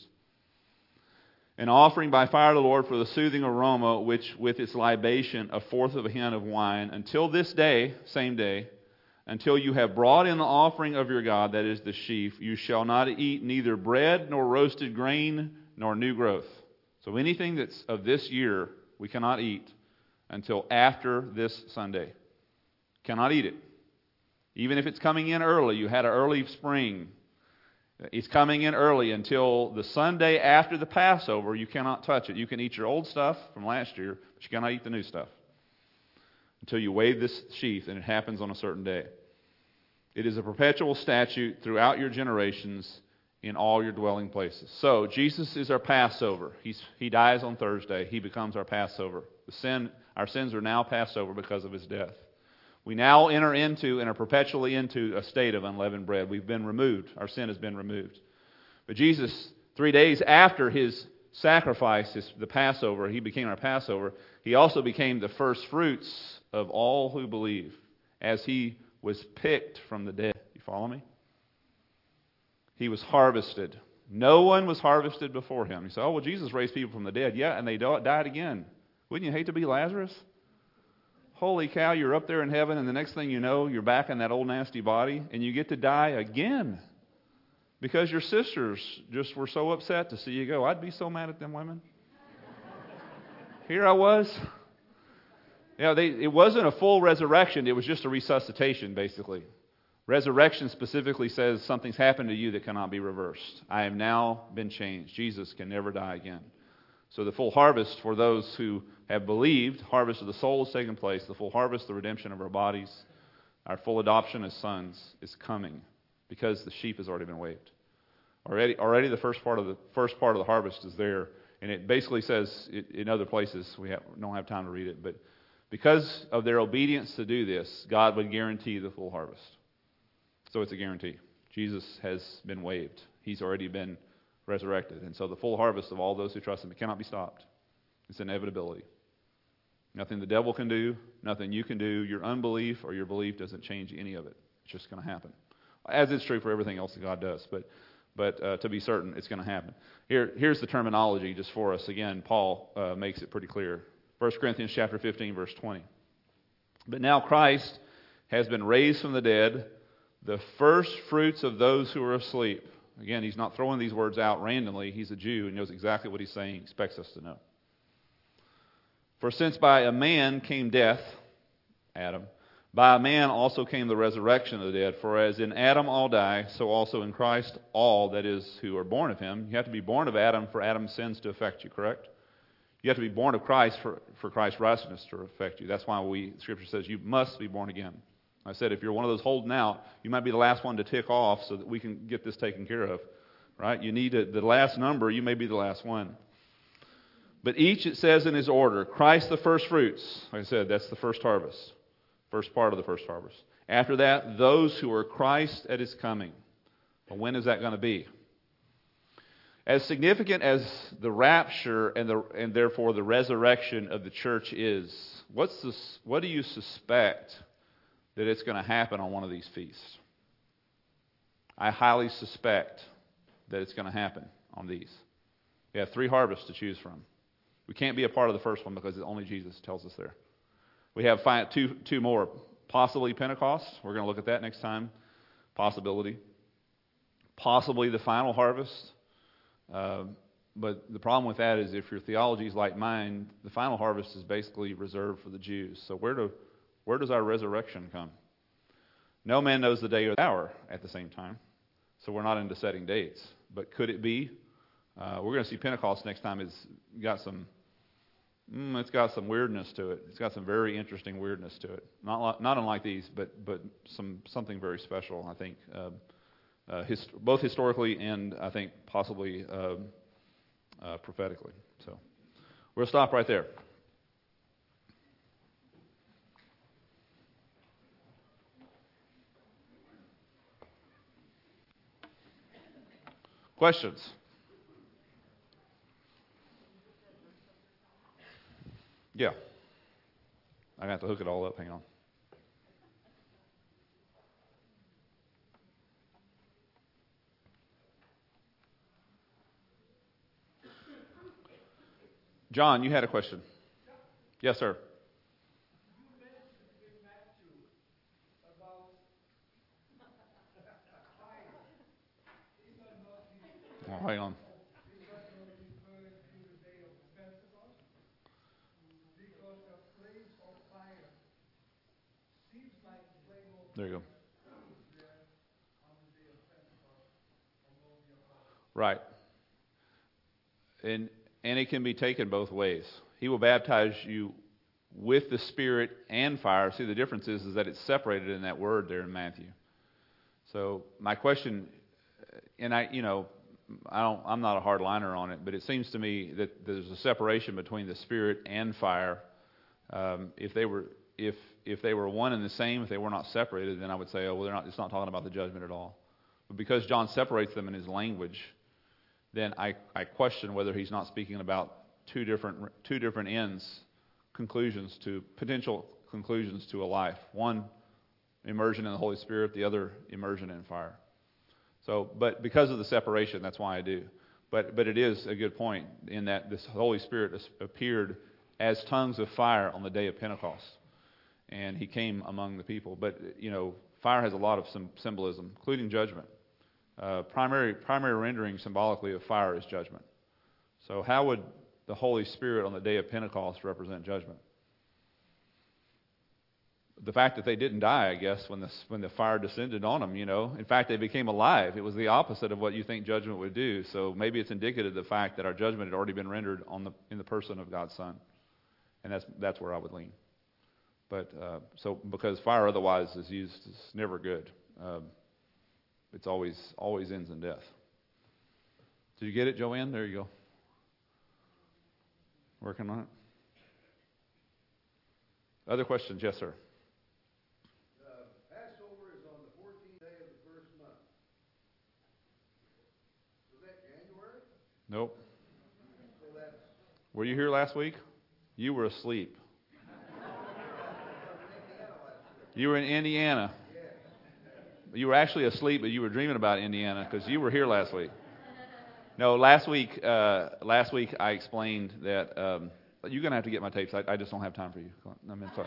An offering by fire to the Lord for the soothing aroma, which with its libation, a fourth of a hin of wine. Until this day, same day, until you have brought in the offering of your God, that is the sheaf, you shall not eat neither bread nor roasted grain nor new growth. So anything that's of this year, we cannot eat until after this Sunday. Cannot eat it. Even if it's coming in early, you had an early spring. It's coming in early until the Sunday after the Passover, you cannot touch it. You can eat your old stuff from last year, but you cannot eat the new stuff until you wave this sheaf, and it happens on a certain day. It is a perpetual statute throughout your generations in all your dwelling places. So, Jesus is our Passover. He's, he dies on Thursday. He becomes our Passover. The sin, our sins are now passed over because of His death. We now enter into and are perpetually into a state of unleavened bread. We've been removed. Our sin has been removed. But Jesus, three days after His sacrifice, his, the Passover, He became our Passover. He also became the first fruits of all who believe, as He was picked from the dead. You follow me? He was harvested. No one was harvested before Him. You say, oh, well, Jesus raised people from the dead. Yeah, and they died again. Wouldn't you hate to be Lazarus? Holy cow, you're up there in heaven, and the next thing you know, you're back in that old nasty body, and you get to die again. Because your sisters just were so upset to see you go. I'd be so mad at them women. Here I was. You know, they, it wasn't a full resurrection. It was just a resuscitation, basically. Resurrection specifically says something's happened to you that cannot be reversed. I have now been changed. Jesus can never die again. So the full harvest for those who have believed, harvest of the soul has taken place. The full harvest, the redemption of our bodies, our full adoption as sons is coming because the sheep has already been waved. Already, already the first part of the first part of the harvest is there, and it basically says it, in other places, we have, don't have time to read it, but because of their obedience to do this, God would guarantee the full harvest. So it's a guarantee. Jesus has been waived. He's already been resurrected, and so the full harvest of all those who trust Him, it cannot be stopped. It's an inevitability. Nothing the devil can do, nothing you can do. Your unbelief or your belief doesn't change any of it. It's just going to happen, as it's true for everything else that God does. But But uh, to be certain, it's going to happen. Here, here's the terminology just for us. Again, Paul uh, makes it pretty clear. First Corinthians chapter fifteen, verse twenty. But now Christ has been raised from the dead, the first fruits of those who are asleep. Again, he's not throwing these words out randomly. He's a Jew and knows exactly what he's saying. He expects us to know. For since by a man came death, Adam, by a man also came the resurrection of the dead. For as in Adam all die, so also in Christ all, that is, who are born of him. You have to be born of Adam for Adam's sins to affect you, correct? You have to be born of Christ for, for Christ's righteousness to affect you. That's why we Scripture says you must be born again. I said if you're one of those holding out, you might be the last one to tick off so that we can get this taken care of. Right? You need a, the last number, you may be the last one. But each, it says in his order, Christ the first fruits. Like I said, that's the first harvest. First part of the first harvest. After that, those who are Christ at His coming. Well, when is that going to be? As significant as the rapture and the and therefore the resurrection of the church is, what's this, what do you suspect that it's going to happen on one of these feasts? I highly suspect that it's going to happen on these. We have three harvests to choose from. We can't be a part of the first one because only Jesus tells us there. We have five, two, two more. Possibly Pentecost. We're going to look at that next time. Possibility. Possibly the final harvest. Uh, but the problem with that is if your theology is like mine, the final harvest is basically reserved for the Jews. So where do where does our resurrection come? No man knows the day or the hour at the same time. So we're not into setting dates. But could it be? Uh, we're going to see Pentecost next time. It's got some... Mm, it's got some weirdness to it. It's got some very interesting weirdness to it. Not like, not unlike these, but but some something very special. I think uh, uh, hist- both historically and I think possibly uh, uh, prophetically. So we'll stop right there. Questions? Yeah. I got to hook it all up. Hang on. John, you had a question. Yes, sir. Oh, hang on. There you go. Right. And and it can be taken both ways. He will baptize you with the Spirit and fire. See, the difference is, is that it's separated in that word there in Matthew. So my question, and I, you know, I don't, I'm not a hard liner on it, but it seems to me that there's a separation between the Spirit and fire. Um, if they were, if if they were one and the same, if they were not separated, then I would say, oh, well, they're not. It's not talking about the judgment at all. But because John separates them in his language, then I, I question whether he's not speaking about two different two different ends, conclusions to potential conclusions to a life. One, immersion in the Holy Spirit; the other, immersion in fire. So, but because of the separation, that's why I do. But but it is a good point in that this Holy Spirit appeared as tongues of fire on the day of Pentecost, and He came among the people. But you know, fire has a lot of symbolism, including judgment. Uh, primary primary rendering symbolically of fire is judgment. So how would the Holy Spirit on the day of Pentecost represent judgment? The fact that they didn't die, I guess, when the when the fire descended on them, you know. In fact, they became alive. It was the opposite of what you think judgment would do. So maybe it's indicative of the fact that our judgment had already been rendered on the in the person of God's Son, and that's that's where I would lean. But uh, so because fire otherwise is used, it's never good. Uh, it's always always ends in death. Did you get it, Joanne? There you go. Working on it. Other questions? Yes, sir. The Passover is on the fourteenth day of the first month. Was that January? Nope. So that's Were you here last week? You were asleep. You were in Indiana. You were actually asleep, but you were dreaming about Indiana because you were here last week. No, last week, uh, last week I explained that um, you're going to have to get my tapes. I, I just don't have time for you. I'm sorry.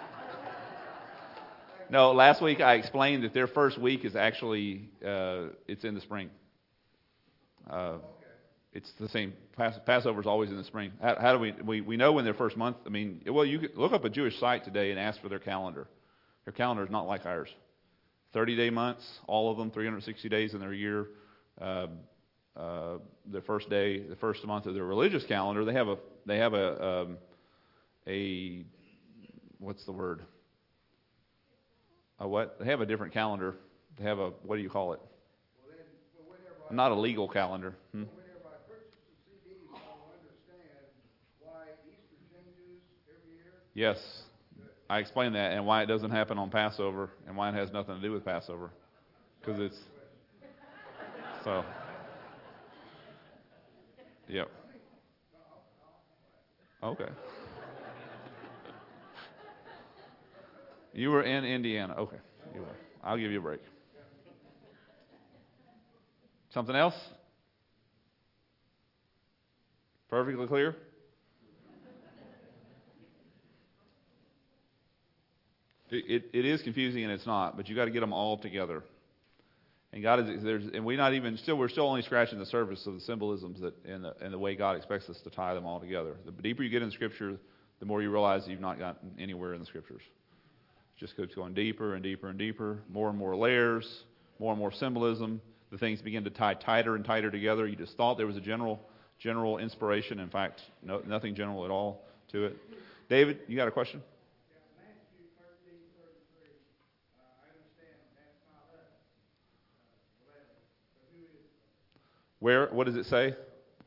No, last week I explained that their first week is actually uh, it's in the spring. Uh, it's the same. Pass, Passover is always in the spring. How, how do we, we we know when their first month? I mean, well, you could look up a Jewish site today and ask for their calendar. Their calendar is not like ours. thirty-day months, all of them, three hundred sixty days in their year. Uh, uh, the first day, the first month of their religious calendar, they have a they have a um, a what's the word? A what? They have a different calendar. They have a what do you call it? well then, well, whenever I, Not a legal calendar. Hmm? whenever I purchase the C Ds, I'll understand why Easter changes every year. Yes, I explained that and why it doesn't happen on Passover and why it has nothing to do with Passover, because it's so. Yep. Okay. You were in Indiana. Okay. You were. I'll give you a break. Something else? Perfectly clear? It, it, it is confusing and it's not, but you got to get them all together. And God is there's and we not even still we're still only scratching the surface of the symbolisms that and the, and the way God expects us to tie them all together. The deeper you get in Scripture, the more you realize you've not gotten anywhere in the Scriptures. It just keeps going deeper and deeper and deeper, more and more layers, more and more symbolism. The things begin to tie tighter and tighter together. You just thought there was a general general inspiration. In fact, no, nothing general at all to it. David, you got a question? Where? What does it say?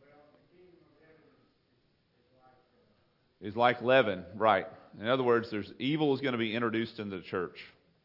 Is like leaven, right? In other words, there's evil is going to be introduced into the church.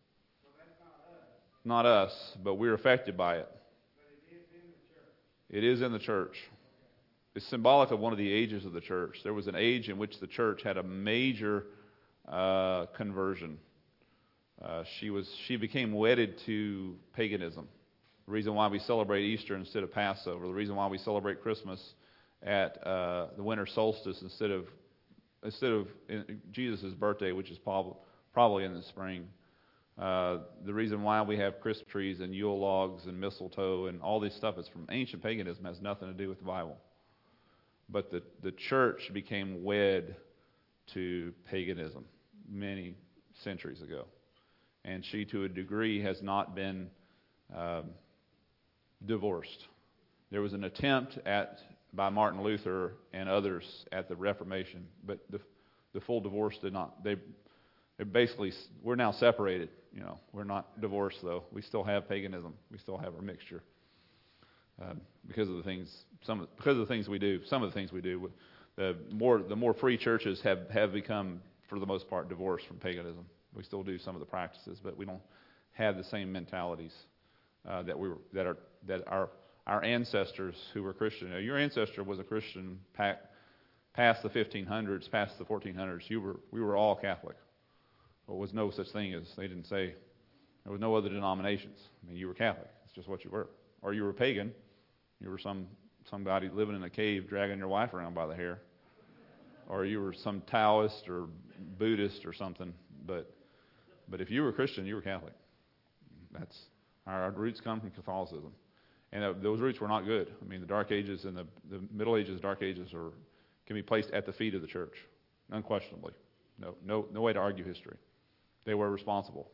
Not us, but we're affected by it. It is in the church. It's symbolic of one of the ages of the church. There was an age in which the church had a major uh, conversion. Uh, she was she became wedded to paganism. The reason why we celebrate Easter instead of Passover, the reason why we celebrate Christmas at uh, the winter solstice instead of instead of Jesus' birthday, which is prob- probably in the spring. Uh, the reason why we have Christmas trees and Yule logs and mistletoe and all this stuff is from ancient paganism, has nothing to do with the Bible. But the, the church became wed to paganism many centuries ago. And she, to a degree, has not been um, divorced. There was an attempt at by Martin Luther and others at the Reformation, but the the full divorce did not. They they basically we're now separated. You know, we're not divorced though. We still have paganism. We still have our mixture uh, because of the things some of, because of the things we do. Some of the things we do. The more the more free churches have have become for the most part divorced from paganism. We still do some of the practices, but we don't have the same mentalities uh, that we were, that are that our our ancestors who were Christian. Now, your ancestor was a Christian past the fifteen hundreds, past the fourteen hundreds. You were we were all Catholic. There was no such thing as they didn't say there was no other denominations. I mean, you were Catholic. It's just what you were, or you were pagan. You were some somebody living in a cave dragging your wife around by the hair, or you were some Taoist or Buddhist or something. But But if you were Christian, you were Catholic. That's our, our roots come from Catholicism, and uh, those roots were not good. I mean, the Dark Ages and the, the Middle Ages, Dark Ages are can be placed at the feet of the church, unquestionably. No, no, no way to argue history. They were responsible.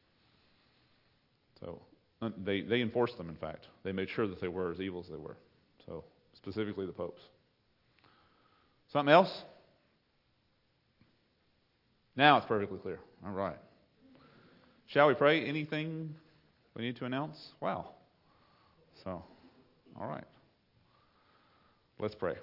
So uh, they they enforced them. In fact, they made sure that they were as evil as they were. So specifically the popes. Something else? Now it's perfectly clear. All right. Shall we pray? Anything we need to announce? Wow. So, all right. Let's pray.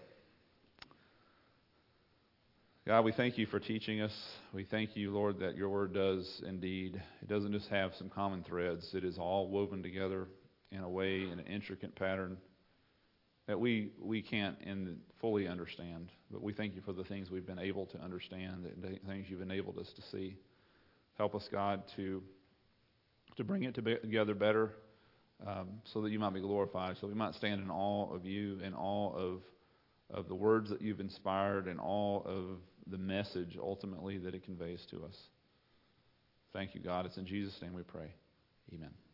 God, we thank you for teaching us. We thank you, Lord, that your word does indeed. It doesn't just have some common threads. It is all woven together in a way, in an intricate pattern that we we can't in fully understand. But we thank you for the things we've been able to understand, the things you've enabled us to see. Help us, God, to to bring it together better, um, so that you might be glorified, so we might stand in awe of you, in awe of of the words that you've inspired, and all of the message ultimately that it conveys to us. Thank you, God. It's in Jesus' name we pray. Amen.